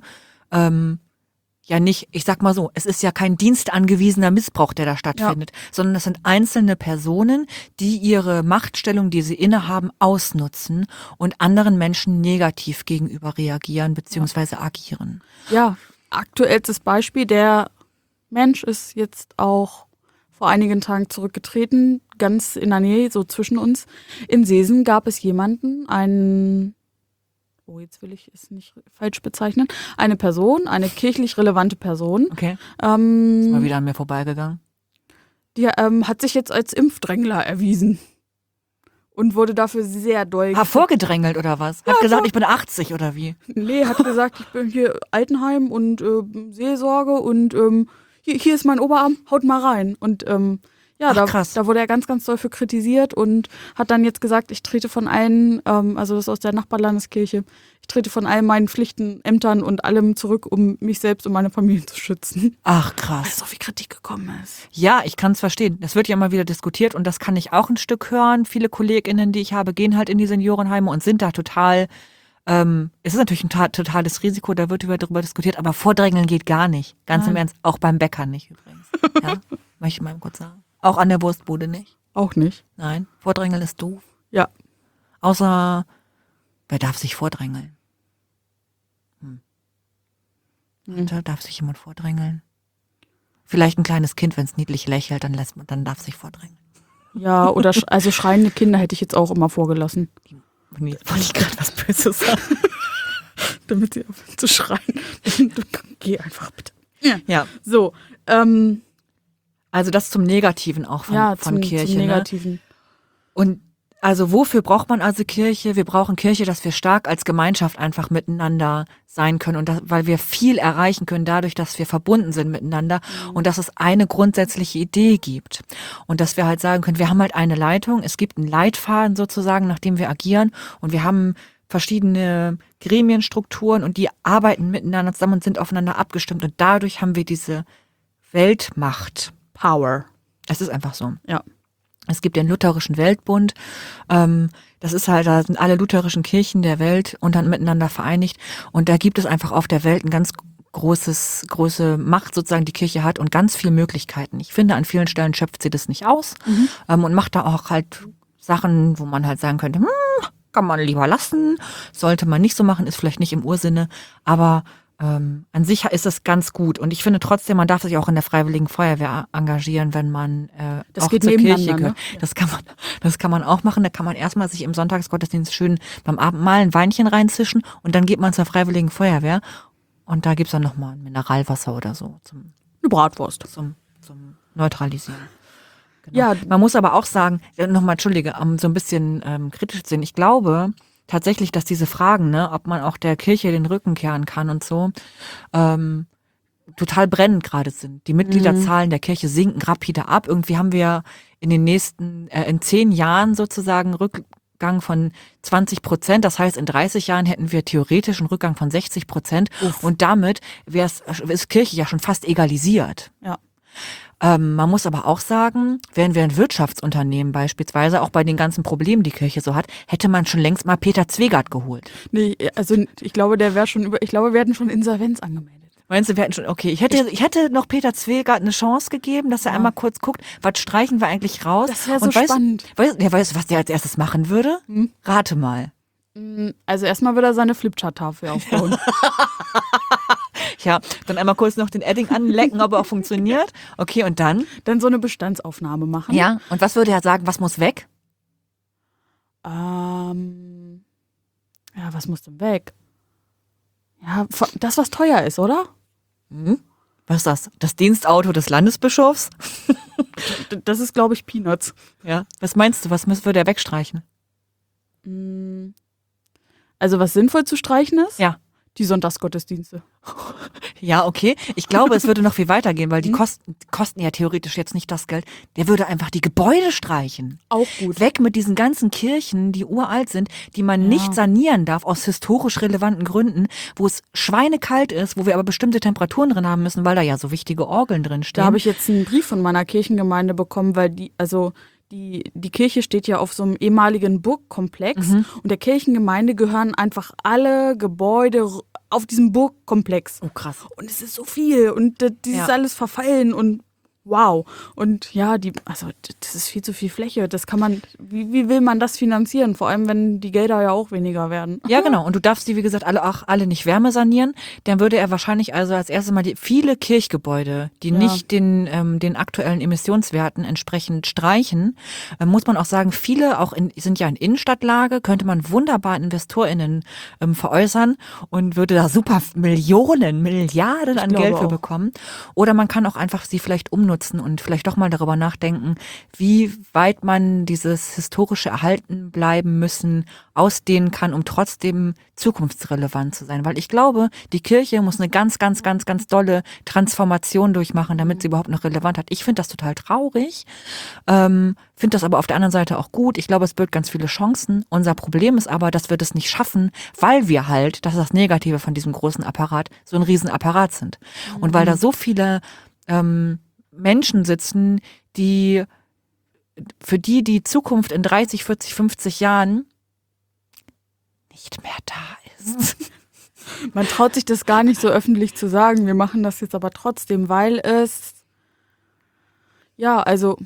ja nicht, ich sag mal so, es ist ja kein dienstangewiesener Missbrauch, der da stattfindet, sondern es sind einzelne Personen, die ihre Machtstellung, die sie innehaben, ausnutzen und anderen Menschen negativ gegenüber reagieren bzw. agieren. Ja, aktuellstes Beispiel, der Mensch ist jetzt auch vor einigen Tagen zurückgetreten, ganz in der Nähe, so zwischen uns. In Seesen gab es jemanden, jetzt will ich es nicht falsch bezeichnen, eine Person, eine kirchlich relevante Person. Okay. Ist mal wieder an mir vorbeigegangen. Die hat sich jetzt als Impfdrängler erwiesen und wurde dafür sehr doll. Vorgedrängelt oder was? Hat gesagt, ich bin 80 oder wie? Nee, hat gesagt, ich bin hier Altenheim und Seelsorge und hier ist mein Oberarm, haut mal rein. Und krass. da wurde er ganz, ganz doll für kritisiert und hat dann jetzt gesagt, ich trete von allen, also das ist aus der Nachbarlandeskirche, ich trete von all meinen Pflichten, Ämtern und allem zurück, um mich selbst und meine Familie zu schützen. Ach, krass. Weil so viel Kritik gekommen ist. Ja, ich kann es verstehen. Das wird ja immer wieder diskutiert und das kann ich auch ein Stück hören. Viele KollegInnen, die ich habe, gehen halt in die Seniorenheime und sind da total, es ist natürlich ein totales Risiko, da wird darüber diskutiert, aber Vordrängeln geht gar nicht. Ganz im Ernst, auch beim Bäcker nicht übrigens. Ja, möchte ich mal kurz sagen. Auch an der Wurstbude nicht. Auch nicht. Nein, Vordrängeln ist doof. Ja. Außer, wer darf sich vordrängeln? Darf sich jemand vordrängeln? Vielleicht ein kleines Kind, wenn es niedlich lächelt, dann darf sich vordrängeln. Ja, oder also schreiende Kinder hätte ich jetzt auch immer vorgelassen. Nee, wollte ich gerade was Böses sagen. Damit sie aufhören zu schreien. Geh einfach bitte. Ja. So, also das zum Negativen auch von Kirche. Zum Negativen. Ne? Und also wofür braucht man also Kirche? Wir brauchen Kirche, dass wir stark als Gemeinschaft einfach miteinander sein können und weil wir viel erreichen können dadurch, dass wir verbunden sind miteinander und dass es eine grundsätzliche Idee gibt und dass wir halt sagen können, wir haben halt eine Leitung, es gibt einen Leitfaden sozusagen, nach dem wir agieren und wir haben verschiedene Gremienstrukturen und die arbeiten miteinander zusammen und sind aufeinander abgestimmt und dadurch haben wir diese Weltmacht. Power. Es ist einfach so. Ja. Es gibt den Lutherischen Weltbund. Das ist halt, da sind alle lutherischen Kirchen der Welt miteinander vereinigt. Und da gibt es einfach auf der Welt ein ganz große Macht sozusagen, die Kirche hat und ganz viele Möglichkeiten. Ich finde, an vielen Stellen schöpft sie das nicht aus und macht da auch halt Sachen, wo man halt sagen könnte, kann man lieber lassen, sollte man nicht so machen, ist vielleicht nicht im Ursinne, aber an sich ist es ganz gut. Und ich finde trotzdem, man darf sich auch in der Freiwilligen Feuerwehr engagieren, wenn man Das auch geht zur Kirche nebeneinander, gehört. ne? Das kann man auch machen. Da kann man erstmal sich im Sonntagsgottesdienst schön beim Abendmahl ein Weinchen reinzischen und dann geht man zur Freiwilligen Feuerwehr und da gibt's dann nochmal ein Mineralwasser oder so zum Eine Bratwurst. Neutralisieren. Genau. Ja, Man muss aber auch sagen, nochmal, entschuldige, so ein bisschen kritisch zu sehen. Ich glaube tatsächlich, dass diese Fragen, ne, ob man auch der Kirche den Rücken kehren kann und so, total brennend gerade sind. Die Mitgliederzahlen der Kirche sinken rapide ab. Irgendwie haben wir in 10 Jahren sozusagen Rückgang von 20%. Das heißt, in 30 Jahren hätten wir theoretisch einen Rückgang von 60%. Und damit ist Kirche ja schon fast egalisiert. ja. Man muss aber auch sagen, wären wir ein Wirtschaftsunternehmen beispielsweise, auch bei den ganzen Problemen, die Kirche so hat, hätte man schon längst mal Peter Zwegert geholt. Nee, also ich glaube, wir hätten schon Insolvenz angemeldet. Meinst du, wir hätten schon, okay, ich hätte noch Peter Zwegert eine Chance gegeben, dass er einmal kurz guckt, was streichen wir eigentlich raus? Das wäre so spannend. Weißt du, was der als erstes machen würde? Rate mal. Also erstmal würde er seine Flipchart-Tafel aufbauen. Ja, dann einmal kurz noch den Edding anlecken, ob er auch funktioniert. Okay, und dann? Dann so eine Bestandsaufnahme machen. Ja, und was würde er sagen, was muss weg? Ja, was muss denn weg? Ja, das, was teuer ist, oder? Was ist das? Das Dienstauto des Landesbischofs? Das ist, glaube ich, Peanuts. Ja. Was meinst du, was würde er wegstreichen? Also was sinnvoll zu streichen ist? Ja. Die Sonntagsgottesdienste. Ja, okay. Ich glaube, es würde noch viel weitergehen, weil die kosten ja theoretisch jetzt nicht das Geld. Der würde einfach die Gebäude streichen. Auch gut. Weg mit diesen ganzen Kirchen, die uralt sind, die man nicht sanieren darf, aus historisch relevanten Gründen, wo es schweinekalt ist, wo wir aber bestimmte Temperaturen drin haben müssen, weil da ja so wichtige Orgeln drin stehen. Da habe ich jetzt einen Brief von meiner Kirchengemeinde bekommen, weil die Kirche steht ja auf so einem ehemaligen Burgkomplex und der Kirchengemeinde gehören einfach alle Gebäude auf diesem Burgkomplex. Oh, krass. Und es ist so viel und das ist alles verfallen und wow. Und ja, das ist viel zu viel Fläche. Das kann man, wie will man das finanzieren? Vor allem, wenn die Gelder ja auch weniger werden. Ja, genau. Und du darfst die, wie gesagt, alle nicht Wärme sanieren. Dann würde er wahrscheinlich also als erstes mal viele Kirchgebäude, die nicht den aktuellen Emissionswerten entsprechend streichen, muss man auch sagen, viele auch sind ja in Innenstadtlage, könnte man wunderbar InvestorInnen veräußern und würde da super Milliarden an Geld für bekommen. Oder man kann auch einfach sie vielleicht umnutzen und vielleicht doch mal darüber nachdenken, wie weit man dieses historische Erhalten bleiben müssen ausdehnen kann, um trotzdem zukunftsrelevant zu sein. Weil ich glaube, die Kirche muss eine ganz, ganz, ganz, ganz dolle Transformation durchmachen, damit sie überhaupt noch relevant hat. Ich finde das total traurig, finde das aber auf der anderen Seite auch gut. Ich glaube, es birgt ganz viele Chancen. Unser Problem ist aber, dass wir das nicht schaffen, weil wir halt, das ist das Negative von diesem großen Apparat, so ein Riesenapparat sind. Und weil da so viele Menschen sitzen, für die Zukunft in 30, 40, 50 Jahren nicht mehr da ist. Man traut sich das gar nicht so öffentlich zu sagen. Wir machen das jetzt aber trotzdem, weil wir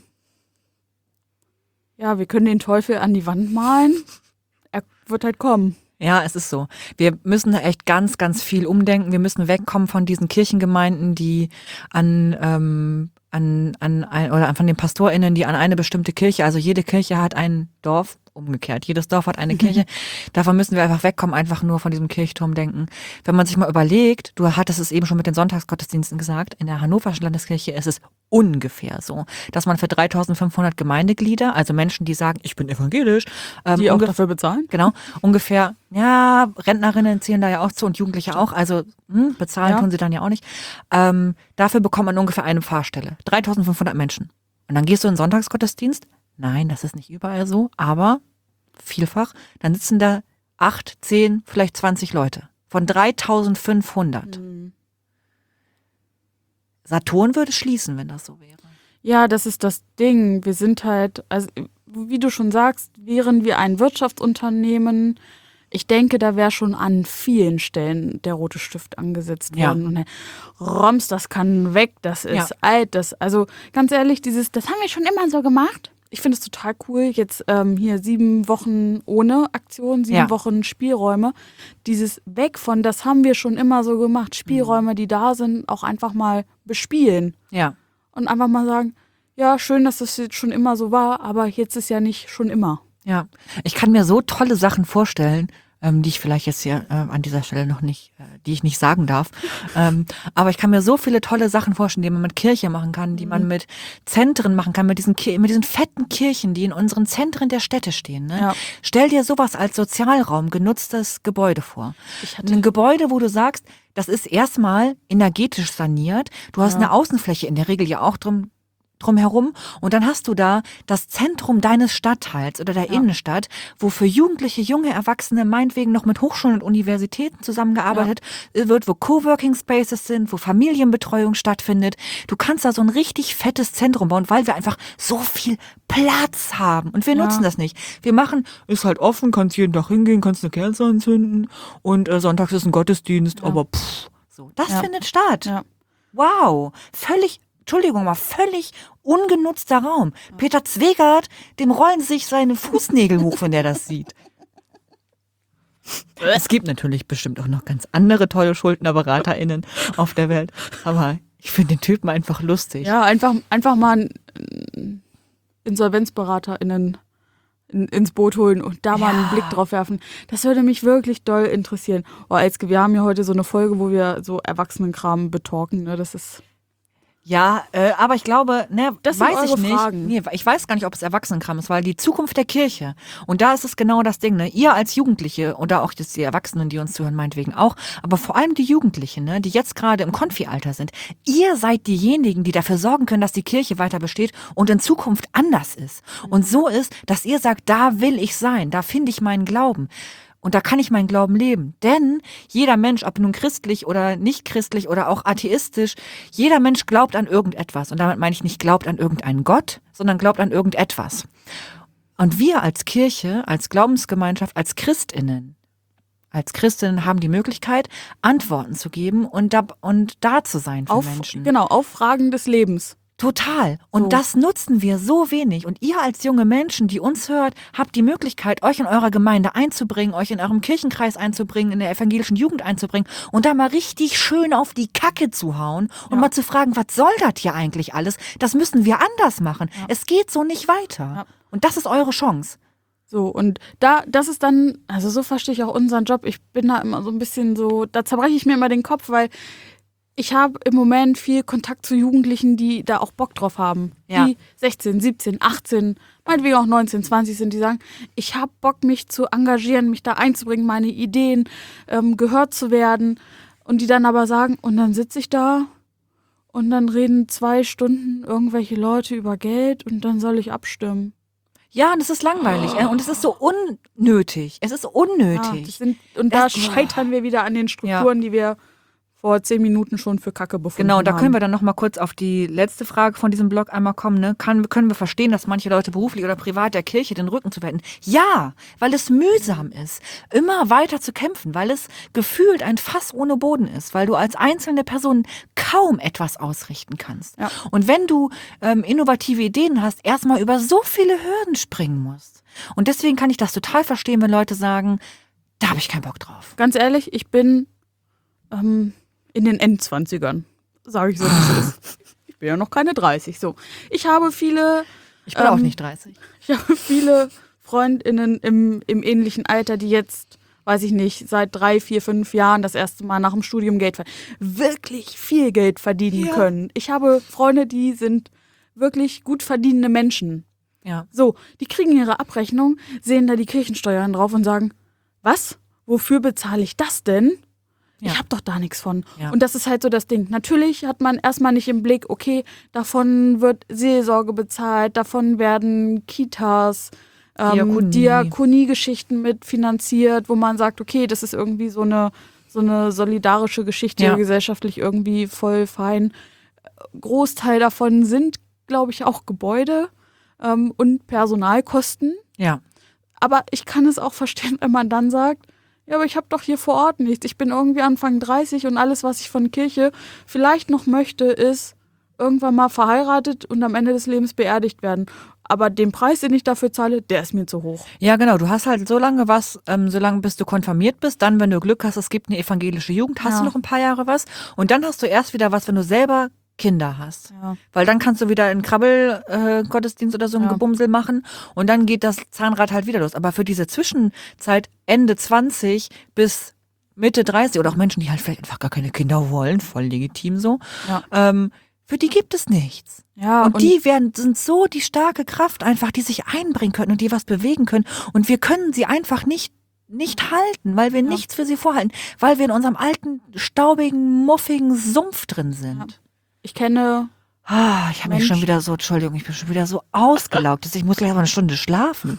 können den Teufel an die Wand malen. Er wird halt kommen. Ja, es ist so. Wir müssen da echt ganz, ganz viel umdenken. Wir müssen wegkommen von diesen Kirchengemeinden, die von den PastorInnen, die an eine bestimmte Kirche, also jede Kirche hat ein Dorf, umgekehrt, jedes Dorf hat eine Kirche. Davon müssen wir einfach wegkommen, einfach nur von diesem Kirchturmdenken. Wenn man sich mal überlegt, du hattest es eben schon mit den Sonntagsgottesdiensten gesagt, in der Hannoverschen Landeskirche ist es ungefähr so, dass man für 3.500 Gemeindeglieder, also Menschen, die sagen, ich bin evangelisch, die auch dafür bezahlen? Genau, ungefähr, ja, Rentnerinnen zählen da ja auch zu und Jugendliche auch, also bezahlen tun sie dann ja auch nicht. Dafür bekommt man ungefähr eine Pfarrstelle, 3.500 Menschen. Und dann gehst du in den Sonntagsgottesdienst. Nein, das ist nicht überall so, aber vielfach. Dann sitzen da 8, 10, vielleicht 20 Leute. Von 3.500. Saturn würde schließen, wenn das so wäre. Ja, das ist das Ding. Wir sind halt, also wie du schon sagst, wären wir ein Wirtschaftsunternehmen. Ich denke, da wäre schon an vielen Stellen der rote Stift angesetzt worden. Und Roms, das kann weg, das ist alt, also ganz ehrlich, das haben wir schon immer so gemacht. ich finde es total cool, jetzt hier 7 Wochen ohne Aktion, 7 Wochen Spielräume. Dieses Weg von, das haben wir schon immer so gemacht, Spielräume, die da sind, auch einfach mal bespielen. Ja. Und einfach mal sagen, ja, schön, dass das jetzt schon immer so war, aber jetzt ist ja nicht schon immer. Ja, ich kann mir so tolle Sachen vorstellen, die ich vielleicht jetzt hier an dieser Stelle noch nicht, die ich nicht sagen darf. Aber ich kann mir so viele tolle Sachen vorstellen, die man mit Kirche machen kann, die man mit Zentren machen kann, mit diesen fetten Kirchen, die in unseren Zentren der Städte stehen. Ne? Ja. Stell dir sowas als Sozialraum, genutztes Gebäude vor. Ein Gebäude, wo du sagst, das ist erstmal energetisch saniert. Du hast eine Außenfläche in der Regel ja auch drumherum und dann hast du da das Zentrum deines Stadtteils oder der Innenstadt, wo für Jugendliche, junge Erwachsene meinetwegen noch mit Hochschulen und Universitäten zusammengearbeitet wird, wo Coworking Spaces sind, wo Familienbetreuung stattfindet. Du kannst da so ein richtig fettes Zentrum bauen, weil wir einfach so viel Platz haben und wir nutzen das nicht. Wir machen, ist halt offen, kannst jeden Tag hingehen, kannst eine Kerze anzünden und sonntags ist ein Gottesdienst, aber so. Das findet statt. Ja. Wow, völlig ungenutzter Raum. Peter Zwegert, dem rollen sich seine Fußnägel hoch, wenn der das sieht. Es gibt natürlich bestimmt auch noch ganz andere tolle SchuldnerberaterInnen auf der Welt, aber ich finde den Typen einfach lustig. Ja, einfach mal einen InsolvenzberaterInnen ins Boot holen und da mal einen Blick drauf werfen. Das würde mich wirklich doll interessieren. Oh, Elske, wir haben ja heute so eine Folge, wo wir so Erwachsenenkram betalken, ne? Das ist... Ja, aber ich glaube, ne, das sind weiß ich nicht. Fragen. Nee, ich weiß gar nicht, ob es Erwachsenenkram ist, weil die Zukunft der Kirche, und da ist es genau das Ding, ne, ihr als Jugendliche oder auch jetzt die Erwachsenen, die uns zuhören, meinetwegen auch, aber vor allem die Jugendlichen, ne, die jetzt gerade im Konfi-Alter sind, ihr seid diejenigen, die dafür sorgen können, dass die Kirche weiter besteht und in Zukunft anders ist. Und so ist, dass ihr sagt, da will ich sein, da finde ich meinen Glauben. Und da kann ich meinen Glauben leben. Denn jeder Mensch, ob nun christlich oder nicht christlich oder auch atheistisch, jeder Mensch glaubt an irgendetwas. Und damit meine ich nicht glaubt an irgendeinen Gott, sondern glaubt an irgendetwas. Und wir als Kirche, als Glaubensgemeinschaft, als Christinnen haben die Möglichkeit, Antworten zu geben und da zu sein für Menschen. Genau, auf Fragen des Lebens. Total. Und das nutzen wir so wenig. Und ihr als junge Menschen, die uns hört, habt die Möglichkeit, euch in eurer Gemeinde einzubringen, euch in eurem Kirchenkreis einzubringen, in der evangelischen Jugend einzubringen und da mal richtig schön auf die Kacke zu hauen und mal zu fragen, was soll das hier eigentlich alles? Das müssen wir anders machen. Ja. Es geht so nicht weiter. Ja. Und das ist eure Chance. So, und das ist dann, also so verstehe ich auch unseren Job. Ich bin da immer so ein bisschen so, da zerbreche ich mir immer den Kopf, weil ich habe im Moment viel Kontakt zu Jugendlichen, die da auch Bock drauf haben. Ja. Die 16, 17, 18, meinetwegen auch 19, 20 sind, die sagen, ich habe Bock, mich zu engagieren, mich da einzubringen, meine Ideen gehört zu werden. Und die dann aber sagen, und dann sitze ich da und dann reden 2 Stunden irgendwelche Leute über Geld und dann soll ich abstimmen. Ja, und es ist langweilig und es ist so unnötig. Es ist unnötig. Ja, da scheitern wir wieder an den Strukturen, die wir vor 10 Minuten schon für Kacke befunden haben. Genau, da können wir dann noch mal kurz auf die letzte Frage von diesem Blog einmal kommen. Ne? Können wir verstehen, dass manche Leute beruflich oder privat der Kirche den Rücken zu wenden? Ja, weil es mühsam ist, immer weiter zu kämpfen, weil es gefühlt ein Fass ohne Boden ist, weil du als einzelne Person kaum etwas ausrichten kannst. Ja. Und wenn du innovative Ideen hast, erstmal über so viele Hürden springen musst. Und deswegen kann ich das total verstehen, wenn Leute sagen, da habe ich keinen Bock drauf. Ganz ehrlich, ich bin in den Endzwanzigern, sage ich so, wie es ist. Ich bin ja noch keine 30. So, ich habe viele. Ich bin auch nicht 30. Ich habe viele FreundInnen im ähnlichen Alter, die jetzt, weiß ich nicht, seit 3, 4, 5 Jahren das erste Mal nach dem Studium wirklich viel Geld verdienen können. Ich habe Freunde, die sind wirklich gut verdienende Menschen. Ja. So, die kriegen ihre Abrechnung, sehen da die Kirchensteuern drauf und sagen, was? Wofür bezahle ich das denn? Ja. Ich habe doch da nichts von. Ja. Und das ist halt so das Ding. Natürlich hat man erstmal nicht im Blick, davon wird Seelsorge bezahlt, davon werden Kitas, Diakoniegeschichten mitfinanziert, wo man sagt, das ist irgendwie so eine solidarische Geschichte, gesellschaftlich irgendwie voll fein. Großteil davon sind, glaube ich, auch Gebäude und Personalkosten. Ja. Aber ich kann es auch verstehen, wenn man dann sagt, ja, aber ich habe doch hier vor Ort nichts. Ich bin irgendwie Anfang 30 und alles, was ich von Kirche vielleicht noch möchte, ist irgendwann mal verheiratet und am Ende des Lebens beerdigt werden. aber den Preis, den ich dafür zahle, der ist mir zu hoch. Ja, genau. Du hast halt so lange was, solange bis du konfirmiert bist. Dann, wenn du Glück hast, es gibt eine evangelische Jugend, hast du noch ein paar Jahre was. Und dann hast du erst wieder was, wenn du selber Kinder hast. Ja. Weil dann kannst du wieder einen Krabbel-Gottesdienst oder so ein Gebumsel machen und dann geht das Zahnrad halt wieder los. Aber für diese Zwischenzeit Ende 20 bis Mitte 30 oder auch Menschen, die halt vielleicht einfach gar keine Kinder wollen, voll legitim so, für die gibt es nichts. Ja, und die sind so die starke Kraft einfach, die sich einbringen können und die was bewegen können. Und wir können sie einfach nicht halten, weil wir nichts für sie vorhalten, weil wir in unserem alten, staubigen, muffigen Sumpf drin sind. Ja. Ich kenne ich habe mich schon wieder so, Entschuldigung, ich bin schon wieder so ausgelaugt, ich muss gleich mal eine Stunde schlafen.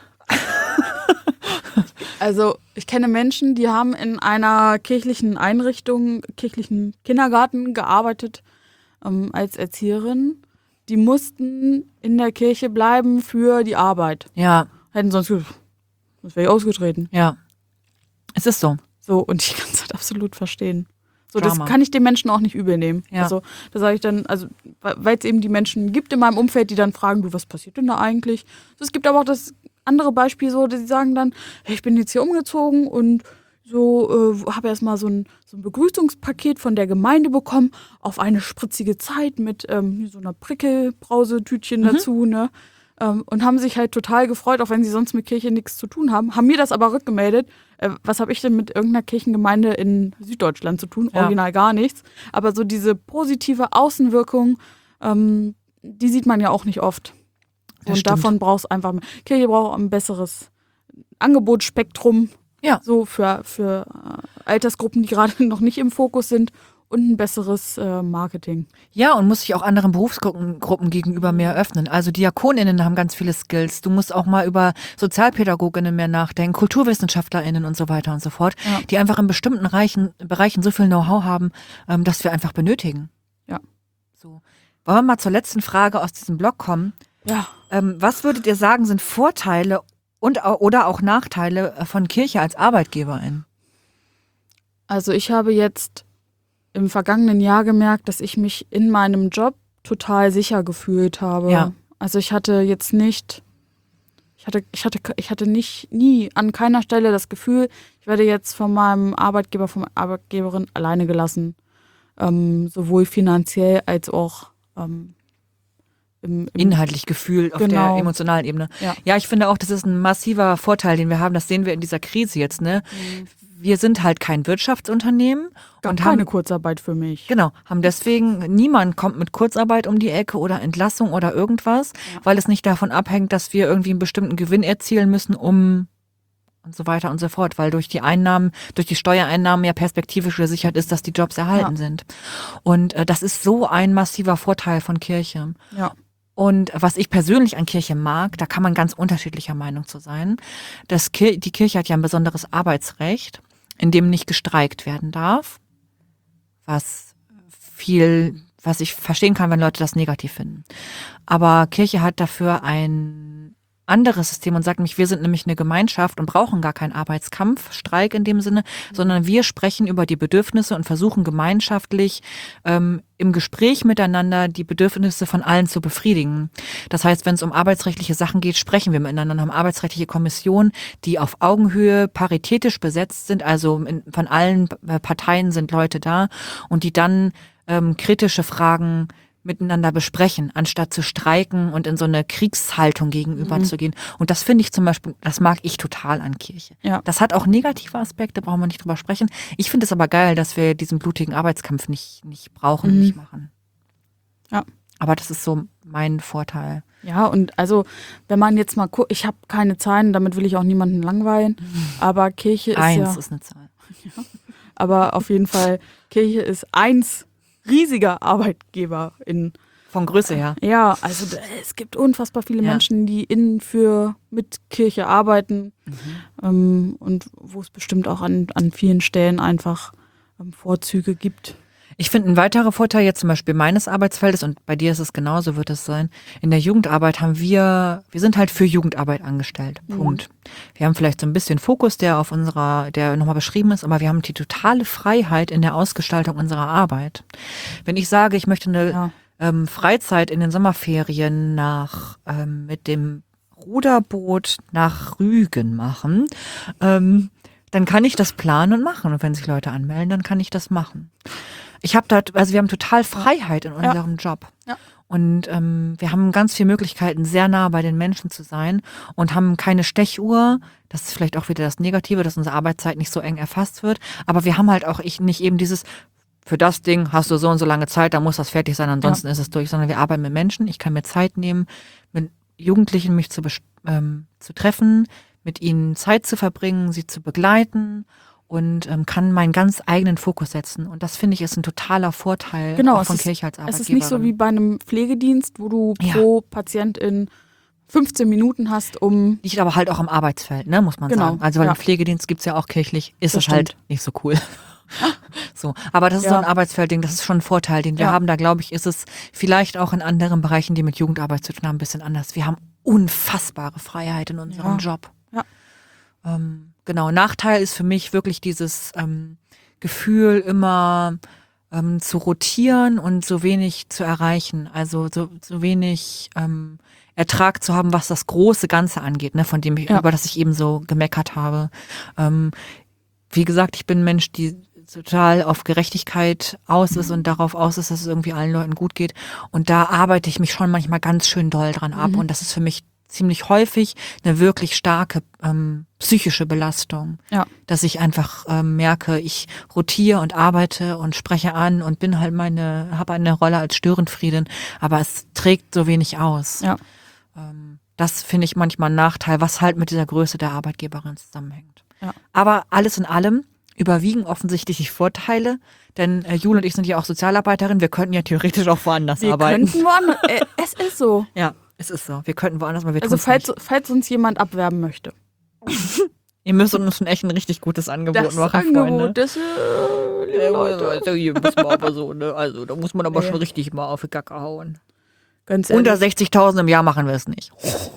Also ich kenne Menschen, die haben in einer kirchlichen Einrichtung, kirchlichen Kindergarten gearbeitet als Erzieherin. Die mussten in der Kirche bleiben für die Arbeit. Ja. Hätten sonst, das wäre ich ausgetreten. Ja. Es ist so. So, und ich kann es halt absolut verstehen. So, Drama. das kann ich den Menschen auch nicht übel nehmen. Ja. Also, da sage ich dann, also, weil es eben die Menschen gibt in meinem Umfeld, die dann fragen, du, was passiert denn da eigentlich? So, es gibt aber auch das andere Beispiel so, die sagen dann, hey, ich bin jetzt hier umgezogen und so habe erstmal so ein Begrüßungspaket von der Gemeinde bekommen auf eine spritzige Zeit mit so einer Prickelbrausetütchen dazu, ne? Und haben sich halt total gefreut, auch wenn sie sonst mit Kirche nichts zu tun haben. Haben mir das aber rückgemeldet. Was habe ich denn mit irgendeiner Kirchengemeinde in Süddeutschland zu tun? Ja. Original gar nichts. Aber so diese positive Außenwirkung, die sieht man ja auch nicht oft. Das Und stimmt. davon brauchst du einfach mehr. Kirche braucht ein besseres Angebotsspektrum. Ja. So für Altersgruppen, die gerade noch nicht im Fokus sind. Und ein besseres Marketing. Ja, und muss sich auch anderen Berufsgruppen gegenüber mehr öffnen. Also DiakonInnen haben ganz viele Skills. Du musst auch mal über SozialpädagogInnen mehr nachdenken, KulturwissenschaftlerInnen und so weiter und so fort, die einfach in bestimmten Bereichen so viel Know-how haben, dass wir einfach benötigen. Ja. So. Wollen wir mal zur letzten Frage aus diesem Blog kommen? Ja. Was würdet ihr sagen, sind Vorteile oder auch Nachteile von Kirche als Arbeitgeberin? Also ich habe jetzt im vergangenen Jahr gemerkt, dass ich mich in meinem Job total sicher gefühlt habe. Ja. Also ich hatte jetzt nicht, ich hatte nie an keiner Stelle das Gefühl, ich werde jetzt von meinem Arbeitgeber, von meiner Arbeitgeberin alleine gelassen. Sowohl finanziell als auch im Inhaltlich Gefühl auf der emotionalen Ebene. Ja, ich finde auch, das ist ein massiver Vorteil, den wir haben. Das sehen wir in dieser Krise jetzt, ne? Wir sind halt kein Wirtschaftsunternehmen. Gab und keine haben Kurzarbeit für mich. Genau, haben deswegen, niemand kommt mit Kurzarbeit um die Ecke oder Entlassung oder irgendwas, weil es nicht davon abhängt, dass wir irgendwie einen bestimmten Gewinn erzielen müssen, um und so weiter und so fort, weil durch die Einnahmen, durch die Steuereinnahmen ja perspektivisch gesichert ist, dass die Jobs erhalten sind. Und das ist so ein massiver Vorteil von Kirche. Ja. Und was ich persönlich an Kirche mag, da kann man ganz unterschiedlicher Meinung zu sein, die Kirche hat ja ein besonderes Arbeitsrecht, in dem nicht gestreikt werden darf, was ich verstehen kann, wenn Leute das negativ finden. Aber Kirche hat dafür ein anderes System und sagt nämlich, wir sind nämlich eine Gemeinschaft und brauchen gar keinen Arbeitskampf, Streik in dem Sinne, sondern wir sprechen über die Bedürfnisse und versuchen gemeinschaftlich im Gespräch miteinander die Bedürfnisse von allen zu befriedigen. Das heißt, wenn es um arbeitsrechtliche Sachen geht, sprechen wir miteinander und haben arbeitsrechtliche Kommissionen, die auf Augenhöhe paritätisch besetzt sind, also von allen Parteien sind Leute da und die dann kritische Fragen miteinander besprechen, anstatt zu streiken und in so eine Kriegshaltung gegenüber zu gehen. Und das finde ich zum Beispiel, das mag ich total an Kirche. Ja. Das hat auch negative Aspekte, brauchen wir nicht drüber sprechen. Ich finde es aber geil, dass wir diesen blutigen Arbeitskampf nicht brauchen, nicht machen. Ja. Aber das ist so mein Vorteil. Ja, und also, wenn man jetzt mal guckt, ich habe keine Zahlen, damit will ich auch niemanden langweilen, aber Kirche ist 1 ist eine Zahl. Aber auf jeden Fall, Kirche ist 1 riesiger Arbeitgeber von Größe her. Ja, also es gibt unfassbar viele Menschen, die mit Kirche arbeiten und wo es bestimmt auch an vielen Stellen einfach Vorzüge gibt. Ich finde, ein weiterer Vorteil jetzt zum Beispiel meines Arbeitsfeldes, und bei dir ist es genauso, wird es sein, in der Jugendarbeit wir sind halt für Jugendarbeit angestellt. Punkt. Wir haben vielleicht so ein bisschen Fokus, der nochmal beschrieben ist, aber wir haben die totale Freiheit in der Ausgestaltung unserer Arbeit. Wenn ich sage, ich möchte Freizeit in den Sommerferien mit dem Ruderboot nach Rügen machen, dann kann ich das planen und machen. Und wenn sich Leute anmelden, dann kann ich das machen. Wir haben total Freiheit in unserem Job. Ja. Und wir haben ganz viele Möglichkeiten, sehr nah bei den Menschen zu sein und haben keine Stechuhr. Das ist vielleicht auch wieder das Negative, dass unsere Arbeitszeit nicht so eng erfasst wird. Aber wir haben halt auch nicht eben dieses, für das Ding hast du so und so lange Zeit, da muss das fertig sein, ansonsten ist es durch. Sondern wir arbeiten mit Menschen. Ich kann mir Zeit nehmen, mit Jugendlichen mich zu treffen, mit ihnen Zeit zu verbringen, sie zu begleiten. Und kann meinen ganz eigenen Fokus setzen. Und das, finde ich, ist ein totaler Vorteil auch von Kirche als Arbeitgeberin. Es ist nicht so wie bei einem Pflegedienst, wo du pro Patient in 15 Minuten hast, Liegt aber halt auch am Arbeitsfeld, ne, muss man sagen. Also weil im Pflegedienst gibt's ja auch kirchlich, ist das halt nicht so cool. So, aber das ist so ein Arbeitsfeldding, das ist schon ein Vorteil, den wir haben. Da, glaube ich, ist es vielleicht auch in anderen Bereichen, die mit Jugendarbeit zu tun haben, ein bisschen anders. Wir haben unfassbare Freiheit in unserem Job. Ja. Genau, Nachteil ist für mich wirklich dieses Gefühl, immer zu rotieren und so wenig zu erreichen. Also so wenig Ertrag zu haben, was das große Ganze angeht, ne, von dem über das ich eben so gemeckert habe. Wie gesagt, ich bin ein Mensch, die total auf Gerechtigkeit aus ist und darauf aus ist, dass es irgendwie allen Leuten gut geht. Und da arbeite ich mich schon manchmal ganz schön doll dran ab. Und das ist für mich ziemlich häufig eine wirklich starke psychische Belastung, dass ich einfach merke, ich rotiere und arbeite und spreche an und bin halt habe eine Rolle als Störenfriedin, aber es trägt so wenig aus. Ja. Das finde ich manchmal ein Nachteil, was halt mit dieser Größe der Arbeitgeberin zusammenhängt. Ja. Aber alles in allem überwiegen offensichtlich die Vorteile, denn Jule und ich sind ja auch Sozialarbeiterin, wir könnten ja theoretisch auch woanders arbeiten. Wir könnten woanders, es ist so. Ja, es ist so. Wir könnten woanders mal. Also falls uns jemand abwerben möchte. Ihr müsst uns schon echt ein richtig gutes Angebot machen, Freunde. Das Leute. Hier muss man aber so, ne? Also da muss man aber schon richtig mal auf die Kacke hauen. Ganz ehrlich. Unter 60.000 im Jahr machen wir es nicht.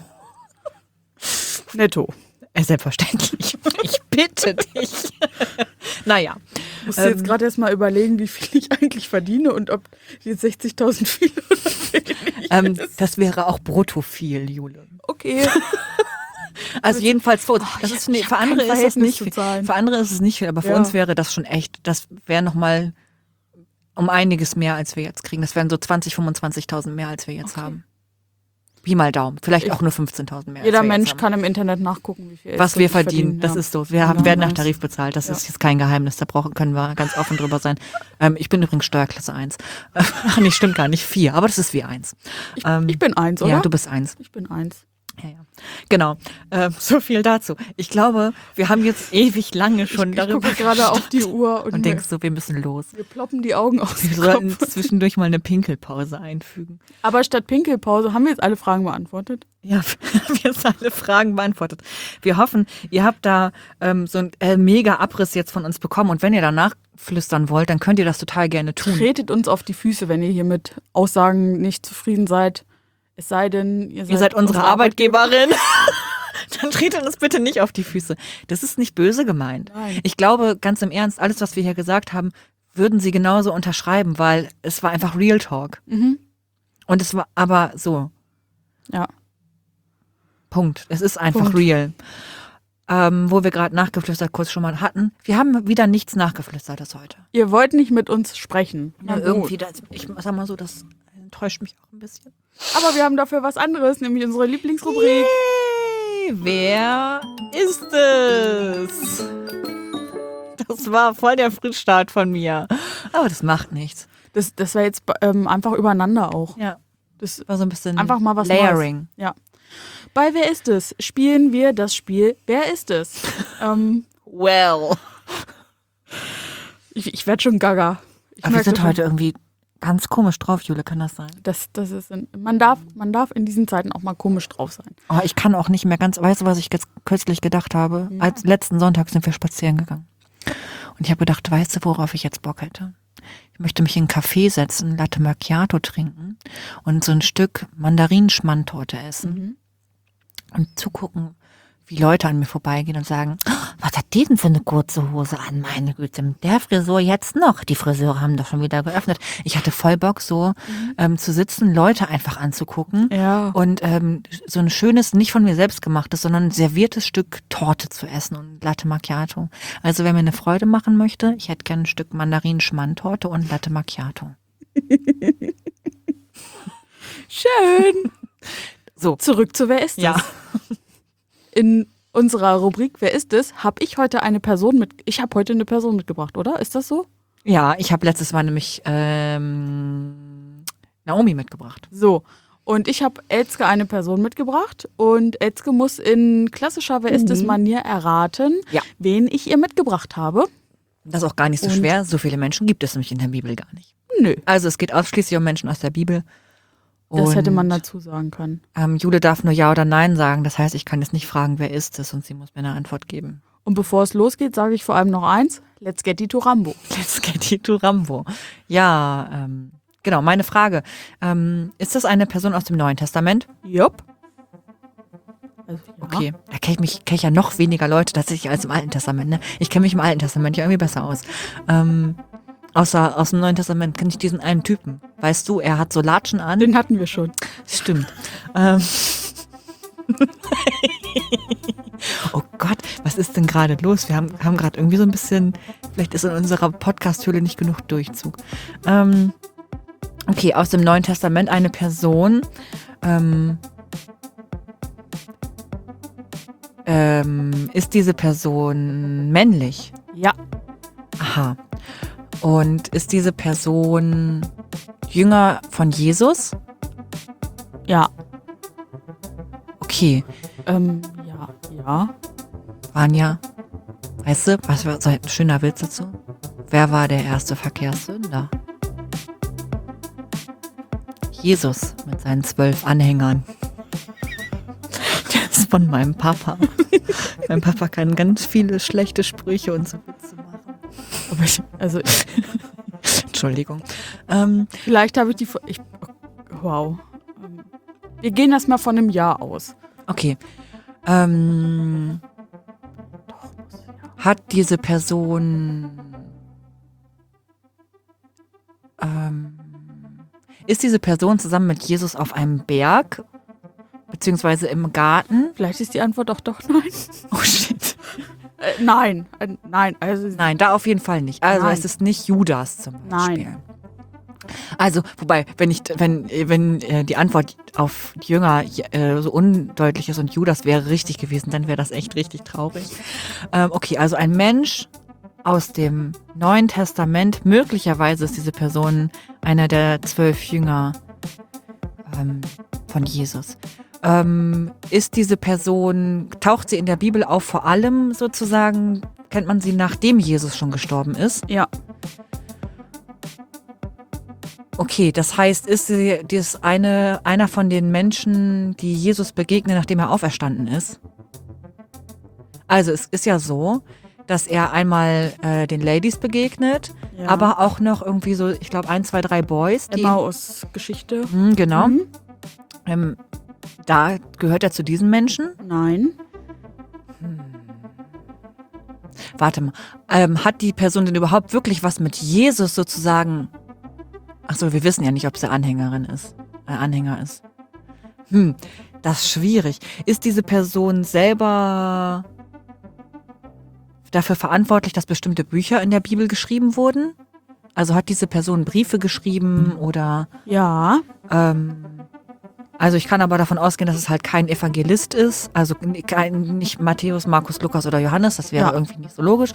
Netto. Selbstverständlich. Ich bitte dich. Naja. Ich muss jetzt gerade erst mal überlegen, wie viel ich eigentlich verdiene und ob jetzt 60.000 viel oder wenig ist. Das wäre auch brutto viel, Jule. Okay. Also jedenfalls für uns. Für andere ist es nicht viel. Für andere ist es nicht viel, aber für uns wäre das schon echt, das wäre nochmal um einiges mehr, als wir jetzt kriegen. Das wären so 20.000, 25.000 mehr, als wir jetzt haben. Pi mal Daumen. Vielleicht auch nur 15.000 mehr. Jeder Mensch kann im Internet nachgucken, wie viel was wir verdienen. Das ist so. Wir werden nach Tarif bezahlt. Das ist jetzt kein Geheimnis. Da können wir ganz offen drüber sein. Ich bin übrigens Steuerklasse 1. Ach, nee, stimmt gar nicht. 4. Aber das ist wie 1. Ich bin 1, oder? Ja, du bist 1. Ich bin 1. Ja. Genau. So viel dazu. Ich glaube, wir haben jetzt ewig lange schon darüber gesprochen. Ich gucke gerade auf die Uhr und denkst so, wir müssen los. Wir ploppen die Augen aus. Wir sollten zwischendurch mal eine Pinkelpause einfügen. Aber statt Pinkelpause haben wir jetzt alle Fragen beantwortet? Ja, wir haben jetzt alle Fragen beantwortet. Wir hoffen, ihr habt da so einen mega Abriss jetzt von uns bekommen. Und wenn ihr danach flüstern wollt, dann könnt ihr das total gerne tun. Tretet uns auf die Füße, wenn ihr hier mit Aussagen nicht zufrieden seid. Es sei denn, ihr seid unsere Arbeitgeberin. Dann tretet uns bitte nicht auf die Füße. Das ist nicht böse gemeint. Nein. Ich glaube, ganz im Ernst, alles, was wir hier gesagt haben, würden sie genauso unterschreiben, weil es war einfach Real Talk. Mhm. Und es war aber so. Ja. Punkt. Es ist einfach real. Wo wir gerade nachgeflüstert kurz schon mal hatten. Wir haben wieder nichts Nachgeflüstertes heute. Ihr wollt nicht mit uns sprechen. Ja, irgendwie, ich sag mal so, das enttäuscht mich auch ein bisschen. Aber wir haben dafür was anderes, nämlich unsere Lieblingsrubrik. Yay, wer ist es? Das war voll der Frischstart von mir. Aber das macht nichts. Das war jetzt einfach übereinander auch. Ja. Das war so ein bisschen einfach mal was Layering. Neues. Ja. Bei Wer ist es? Spielen wir das Spiel Wer ist es? Well. Ich werde schon gaga. Aber wir sind heute irgendwie ganz komisch drauf, Jule, kann das sein? Das ist man darf in diesen Zeiten auch mal komisch drauf sein. Oh, ich kann auch nicht mehr ganz, weißt du, was ich jetzt kürzlich gedacht habe? Ja. Als letzten Sonntag sind wir spazieren gegangen. Und ich habe gedacht, weißt du, worauf ich jetzt Bock hätte? Ich möchte mich in einen Café setzen, Latte Macchiato trinken und so ein Stück Mandarinschmandtorte essen. Und zugucken, wie Leute an mir vorbeigehen und sagen, "Oh, was hat die denn für eine kurze Hose an? Meine Güte, mit der Frisur jetzt noch. Die Friseure haben doch schon wieder geöffnet. Ich hatte voll Bock, so zu sitzen, Leute einfach anzugucken Ja. und so ein schönes, nicht von mir selbst gemachtes, sondern ein serviertes Stück Torte zu essen und Latte Macchiato. Also wer mir eine Freude machen möchte, ich hätte gerne ein Stück Mandarin-Schmand-Torte und Latte Macchiato. Schön. So. Zurück zu Wer ist es? Ja. In unserer Rubrik Wer ist es? Habe ich heute eine Person mitgebracht, oder? Ist das so? Ja, ich habe letztes Mal nämlich Naomi mitgebracht. So. Und ich habe Elske eine Person mitgebracht und Elske muss in klassischer Wer ist es Manier erraten, Ja. wen ich ihr mitgebracht habe. Das ist auch gar nicht so Und- schwer. So viele Menschen gibt es nämlich in der Bibel gar nicht. Nö, Also es geht ausschließlich um Menschen aus der Bibel. das Und, hätte man dazu sagen können. Jule darf nur Ja oder Nein sagen. Das heißt, ich kann jetzt nicht fragen, wer ist es, und sie muss mir eine Antwort geben. Und bevor es losgeht, sage ich vor allem noch eins. Let's get it to Rambo. Let's get it to Rambo. Ja, genau, meine Frage. Ist das eine Person aus dem Neuen Testament? Jupp. Also, ja. Okay, da kenne ich ja noch weniger Leute tatsächlich als im Alten Testament. Ne? Ich kenne mich im Alten Testament ja irgendwie besser aus. Außer aus dem Neuen Testament kenne ich diesen einen Typen. Weißt du, er hat so Latschen an. Den hatten wir schon. Stimmt. Oh Gott, was ist denn gerade los? Wir haben gerade irgendwie so ein bisschen, vielleicht ist in unserer Podcast-Höhle nicht genug Durchzug. Okay, aus dem Neuen Testament eine Person. Ist diese Person männlich? Ja. Aha. Und ist diese Person Jünger von Jesus? Ja. Okay, Ja. Vanja, weißt du, was war so ein schöner Witz dazu? Wer war der erste Verkehrssünder? Jesus mit seinen 12 Anhängern. Das ist von meinem Papa. Mein Papa kann ganz viele schlechte Sprüche und so Witze machen. Aber Entschuldigung. vielleicht habe ich die. Wow. Wir gehen erstmal von einem Jahr aus. Okay. Hat diese Person ist diese Person zusammen mit Jesus auf einem Berg beziehungsweise im Garten? Vielleicht ist die Antwort doch nein. Oh shit. Nein. Nein. Also, Nein, da auf jeden Fall nicht. Also Nein. es ist nicht Judas zum Beispiel. Nein. Also, wobei, wenn die Antwort auf die Jünger so undeutlich ist und Judas wäre richtig gewesen, dann wäre das echt richtig traurig. Okay, also ein Mensch aus dem Neuen Testament, möglicherweise ist diese Person einer der 12 Jünger von Jesus. Ist diese Person, taucht sie in der Bibel auf, vor allem sozusagen, kennt man sie, nachdem Jesus schon gestorben ist? Ja. Okay, das heißt, ist sie einer von den Menschen, die Jesus begegnen, nachdem er auferstanden ist? Also es ist ja so, dass er einmal den Ladies begegnet, Ja. aber auch noch irgendwie so, ich glaube 1, 2, 3 Boys. Die, Emmaus-Geschichte. Genau. Mhm. Da gehört er zu diesen Menschen. Nein. Warte mal, hat die Person denn überhaupt wirklich was mit Jesus sozusagen? Achso, wir wissen ja nicht, ob sie Anhänger ist. Das ist schwierig. Ist diese Person selber dafür verantwortlich, dass bestimmte Bücher in der Bibel geschrieben wurden? Also hat diese Person Briefe geschrieben oder Ja. also ich kann aber davon ausgehen, dass es halt kein Evangelist ist, also nicht Matthäus, Markus, Lukas oder Johannes, das wäre Ja. irgendwie nicht so logisch,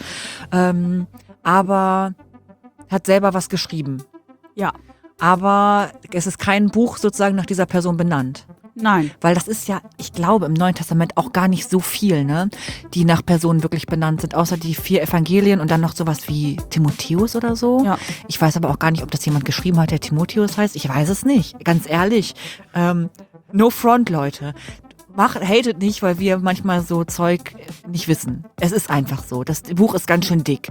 aber hat selber was geschrieben. Ja. Aber es ist kein Buch sozusagen nach dieser Person benannt. Nein. Weil das ist ja, ich glaube, im Neuen Testament auch gar nicht so viel, ne, die nach Personen wirklich benannt sind, außer die 4 Evangelien und dann noch sowas wie Timotheus oder so. Ja. Ich weiß aber auch gar nicht, ob das jemand geschrieben hat, der Timotheus heißt. Ich weiß es nicht, ganz ehrlich. No front, Leute. Hatet nicht, weil wir manchmal so Zeug nicht wissen. Es ist einfach so. Das Buch ist ganz schön dick.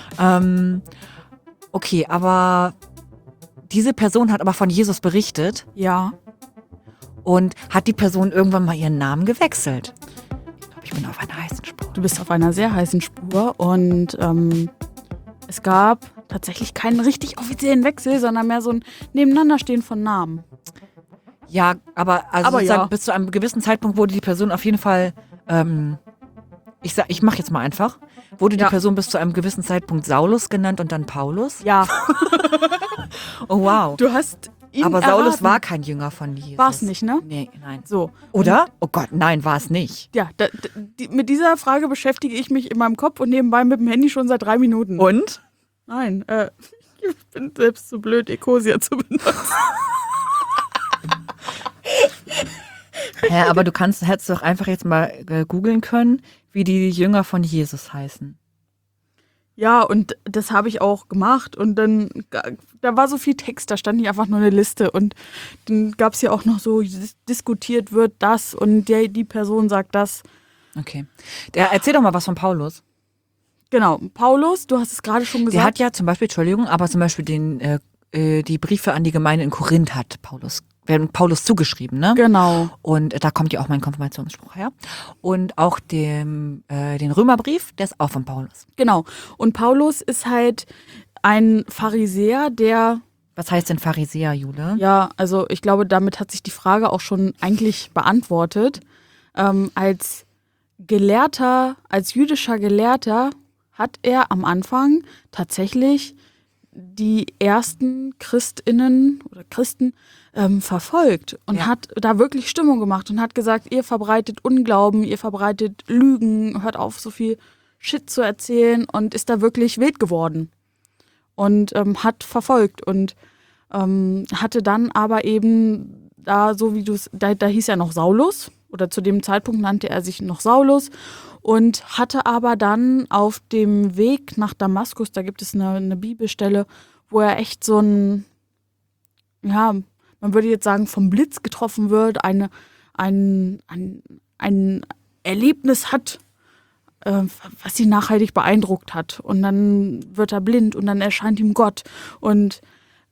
Okay, aber diese Person hat aber von Jesus berichtet. Ja. Und hat die Person irgendwann mal ihren Namen gewechselt? Ich bin auf einer heißen Spur. Du bist auf einer sehr heißen Spur und es gab tatsächlich keinen richtig offiziellen Wechsel, sondern mehr so ein Nebeneinanderstehen von Namen. Ja, aber sozusagen ja. bis zu einem gewissen Zeitpunkt wurde die Person auf jeden Fall, ich mache jetzt mal einfach, wurde die Person bis zu einem gewissen Zeitpunkt Saulus genannt und dann Paulus? Ja. Oh wow. Du hast ihn Aber erraten. Saulus war kein Jünger von Jesus. War es nicht, ne? Nee, nein. So. Oder? Oh Gott, nein, war es nicht. Ja, mit dieser Frage beschäftige ich mich in meinem Kopf und nebenbei mit dem Handy schon seit 3 Minuten. Und? Nein, ich bin selbst zu blöd, Ecosia zu benutzen. Ja, aber hättest doch einfach jetzt mal googeln können, wie die Jünger von Jesus heißen. Ja, und das habe ich auch gemacht und dann, da war so viel Text, da stand nicht einfach nur eine Liste und dann gab es ja auch noch so, diskutiert wird das und die Person sagt das. Okay. Erzähl doch mal was von Paulus. Genau, Paulus, du hast es gerade schon gesagt. Der hat ja zum Beispiel, Entschuldigung, aber zum Beispiel die Briefe an die Gemeinde in Korinth werden Paulus zugeschrieben, ne? Genau. Und da kommt ja auch mein Konfirmationsspruch her. Und auch den Römerbrief, der ist auch von Paulus. Genau. Und Paulus ist halt ein Pharisäer, der... Was heißt denn Pharisäer, Jule? Ja, also ich glaube, damit hat sich die Frage auch schon eigentlich beantwortet. Als Gelehrter, als jüdischer Gelehrter hat er am Anfang tatsächlich die ersten Christinnen oder Christen verfolgt und hat da wirklich Stimmung gemacht und hat gesagt, ihr verbreitet Unglauben, ihr verbreitet Lügen, hört auf, so viel Shit zu erzählen und ist da wirklich wild geworden und hat verfolgt und hatte dann aber eben da, so wie du es, da hieß er noch Saulus oder zu dem Zeitpunkt nannte er sich noch Saulus und hatte aber dann auf dem Weg nach Damaskus, da gibt es eine Bibelstelle, wo er echt so ein, ja, man würde jetzt sagen, vom Blitz getroffen wird, ein Erlebnis hat, was ihn nachhaltig beeindruckt hat. Und dann wird er blind und dann erscheint ihm Gott. Und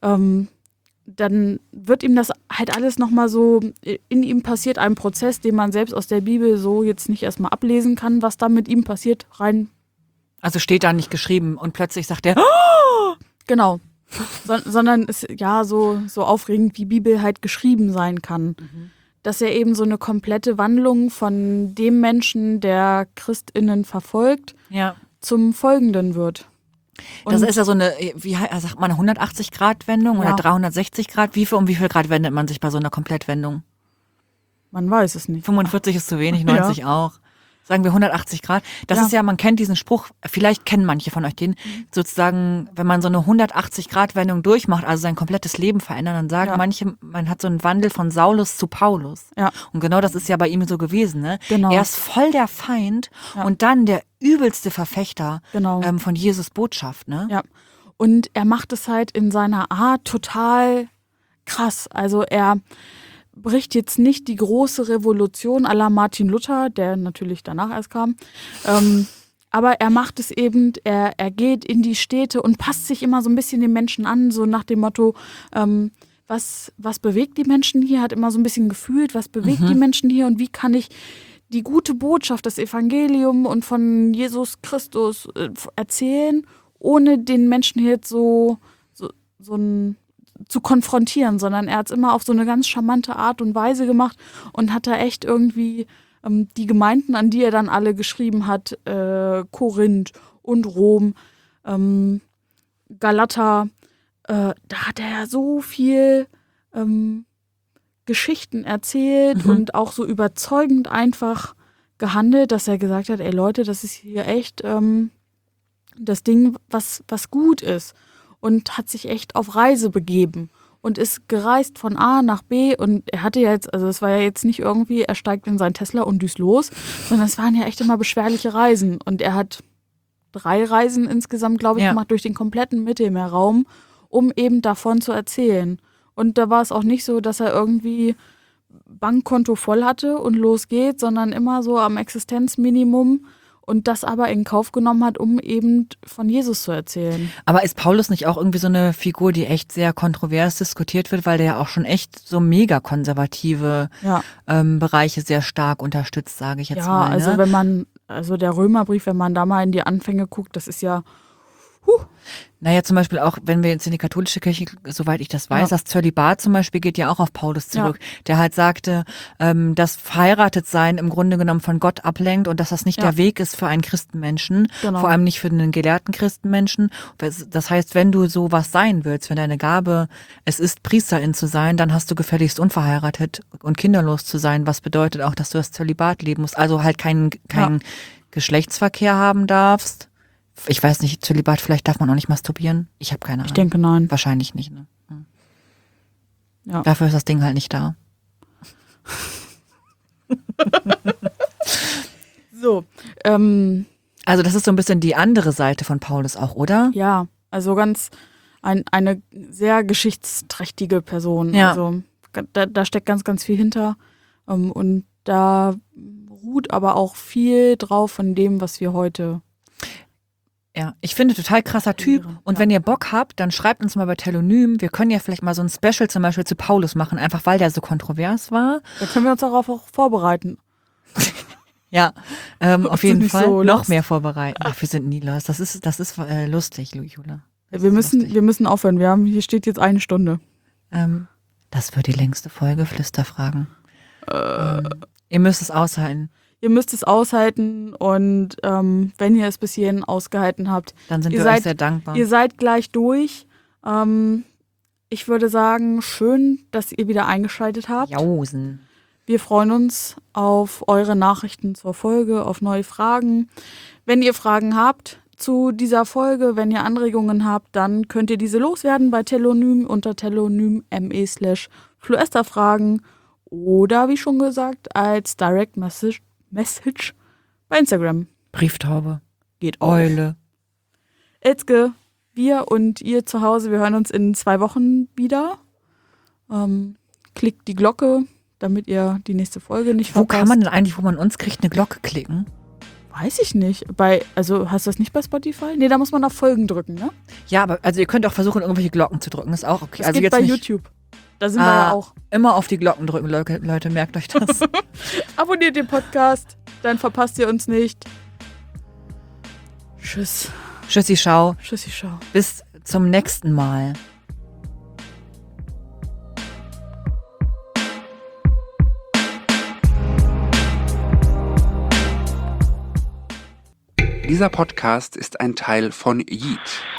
dann wird ihm das halt alles nochmal so, in ihm passiert ein Prozess, den man selbst aus der Bibel so jetzt nicht erstmal ablesen kann, was da mit ihm passiert, rein. Also steht da nicht geschrieben und plötzlich sagt er, oh! Genau. Sondern ist ja so aufregend, wie Bibel halt geschrieben sein kann. Mhm. Dass er eben so eine komplette Wandlung von dem Menschen, der ChristInnen verfolgt, zum Folgenden wird. Und das ist ja so eine, sagt man, 180-Grad-Wendung oder 360 Grad? Wie viel Grad wendet man sich bei so einer Komplettwendung? Man weiß es nicht. 45 ist zu wenig, 90 auch. Sagen wir 180 Grad. Das ist ja, man kennt diesen Spruch, vielleicht kennen manche von euch den, sozusagen, wenn man so eine 180-Grad-Wendung durchmacht, also sein komplettes Leben verändert, dann sagen manche, man hat so einen Wandel von Saulus zu Paulus. Ja. Und genau das ist ja bei ihm so gewesen. Ne? Genau. Er ist voll der Feind und dann der übelste Verfechter von Jesus Botschaft. Ne? Ja. Und er macht es halt in seiner Art total krass. Also er bricht jetzt nicht die große Revolution à la Martin Luther, der natürlich danach erst kam. Aber er macht es eben, er geht in die Städte und passt sich immer so ein bisschen den Menschen an, so nach dem Motto, was bewegt die Menschen hier, hat immer so ein bisschen gefühlt, was bewegt die Menschen hier und wie kann ich die gute Botschaft, das Evangelium und von Jesus Christus erzählen, ohne den Menschen hier jetzt so ein zu konfrontieren, sondern er hat es immer auf so eine ganz charmante Art und Weise gemacht und hat da echt irgendwie die Gemeinden, an die er dann alle geschrieben hat, Korinth und Rom, Galata, da hat er ja so viel Geschichten erzählt und auch so überzeugend einfach gehandelt, dass er gesagt hat, ey Leute, das ist hier echt das Ding, was gut ist. Und hat sich echt auf Reise begeben und ist gereist von A nach B und er hatte ja jetzt, also es war ja jetzt nicht irgendwie, er steigt in seinen Tesla und düst los, sondern es waren ja echt immer beschwerliche Reisen und er hat 3 Reisen insgesamt, glaube ich, gemacht durch den kompletten Mittelmeerraum, um eben davon zu erzählen. Und da war es auch nicht so, dass er irgendwie Bankkonto voll hatte und los geht, sondern immer so am Existenzminimum und das aber in Kauf genommen hat, um eben von Jesus zu erzählen. Aber ist Paulus nicht auch irgendwie so eine Figur, die echt sehr kontrovers diskutiert wird, weil der ja auch schon echt so mega konservative Bereiche sehr stark unterstützt, sage ich jetzt mal. Ja, Ne? also der Römerbrief, wenn man da mal in die Anfänge guckt, das ist ja Naja, zum Beispiel auch, wenn wir jetzt in die katholische Kirche, soweit ich das weiß, das Zölibat zum Beispiel geht ja auch auf Paulus zurück, der halt sagte, dass Verheiratetsein im Grunde genommen von Gott ablenkt und dass das nicht der Weg ist für einen Christenmenschen, vor allem nicht für einen gelehrten Christenmenschen. Das heißt, wenn du sowas sein willst, wenn deine Gabe es ist, Priesterin zu sein, dann hast du gefälligst unverheiratet und kinderlos zu sein, was bedeutet auch, dass du das Zölibat leben musst, also halt keinen Geschlechtsverkehr haben darfst. Ich weiß nicht, Zölibat, vielleicht darf man auch nicht masturbieren. Ich habe keine Ahnung. Ich denke, nein. Wahrscheinlich nicht, ne? Ja. Dafür ist das Ding halt nicht da. So. Also das ist so ein bisschen die andere Seite von Paulus auch, oder? Ja, also eine sehr geschichtsträchtige Person. Ja. Also da steckt ganz, ganz viel hinter. Und da ruht aber auch viel drauf von dem, was wir heute. Ja, ich finde, total krasser Typ. Und wenn ihr Bock habt, dann schreibt uns mal bei Telonym. Wir können ja vielleicht mal so ein Special zum Beispiel zu Paulus machen, einfach weil der so kontrovers war. Da können wir uns darauf auch vorbereiten. Ja, auf jeden Fall so noch lost. mehr vorbereiten. Ach, wir sind nie los. Das ist lustig, Jula. Wir müssen aufhören. Hier steht jetzt 1 Stunde. Das wird die längste Folge Flüsterfragen. Ihr müsst es aushalten. Ihr müsst es aushalten und wenn ihr es bis hierhin ausgehalten habt, dann sind wir euch sehr dankbar. Ihr seid gleich durch. Ich würde sagen, schön, dass ihr wieder eingeschaltet habt. Jausen. Wir freuen uns auf eure Nachrichten zur Folge, auf neue Fragen. Wenn ihr Fragen habt zu dieser Folge, wenn ihr Anregungen habt, dann könnt ihr diese loswerden bei Telonym unter telonym.me/fluesterfragen oder wie schon gesagt als Direct Message bei Instagram. Brieftaube. Geht auch. Eule. Elzke, wir und ihr zu Hause, wir hören uns in 2 Wochen wieder. Klickt die Glocke, damit ihr die nächste Folge nicht verpasst. Wo kann man denn eigentlich, wo man uns kriegt, eine Glocke klicken? Weiß ich nicht. Also hast du das nicht bei Spotify? Nee, da muss man auf Folgen drücken, ne? Ja, aber also ihr könnt auch versuchen, irgendwelche Glocken zu drücken. Ist auch okay. Das also geht jetzt bei nicht, YouTube. Da sind wir ja auch. Immer auf die Glocken drücken, Leute, merkt euch das. Abonniert den Podcast, dann verpasst ihr uns nicht. Tschüss. Tschüssi, schau. Tschüssi, schau. Bis zum nächsten Mal. Dieser Podcast ist ein Teil von Yeet,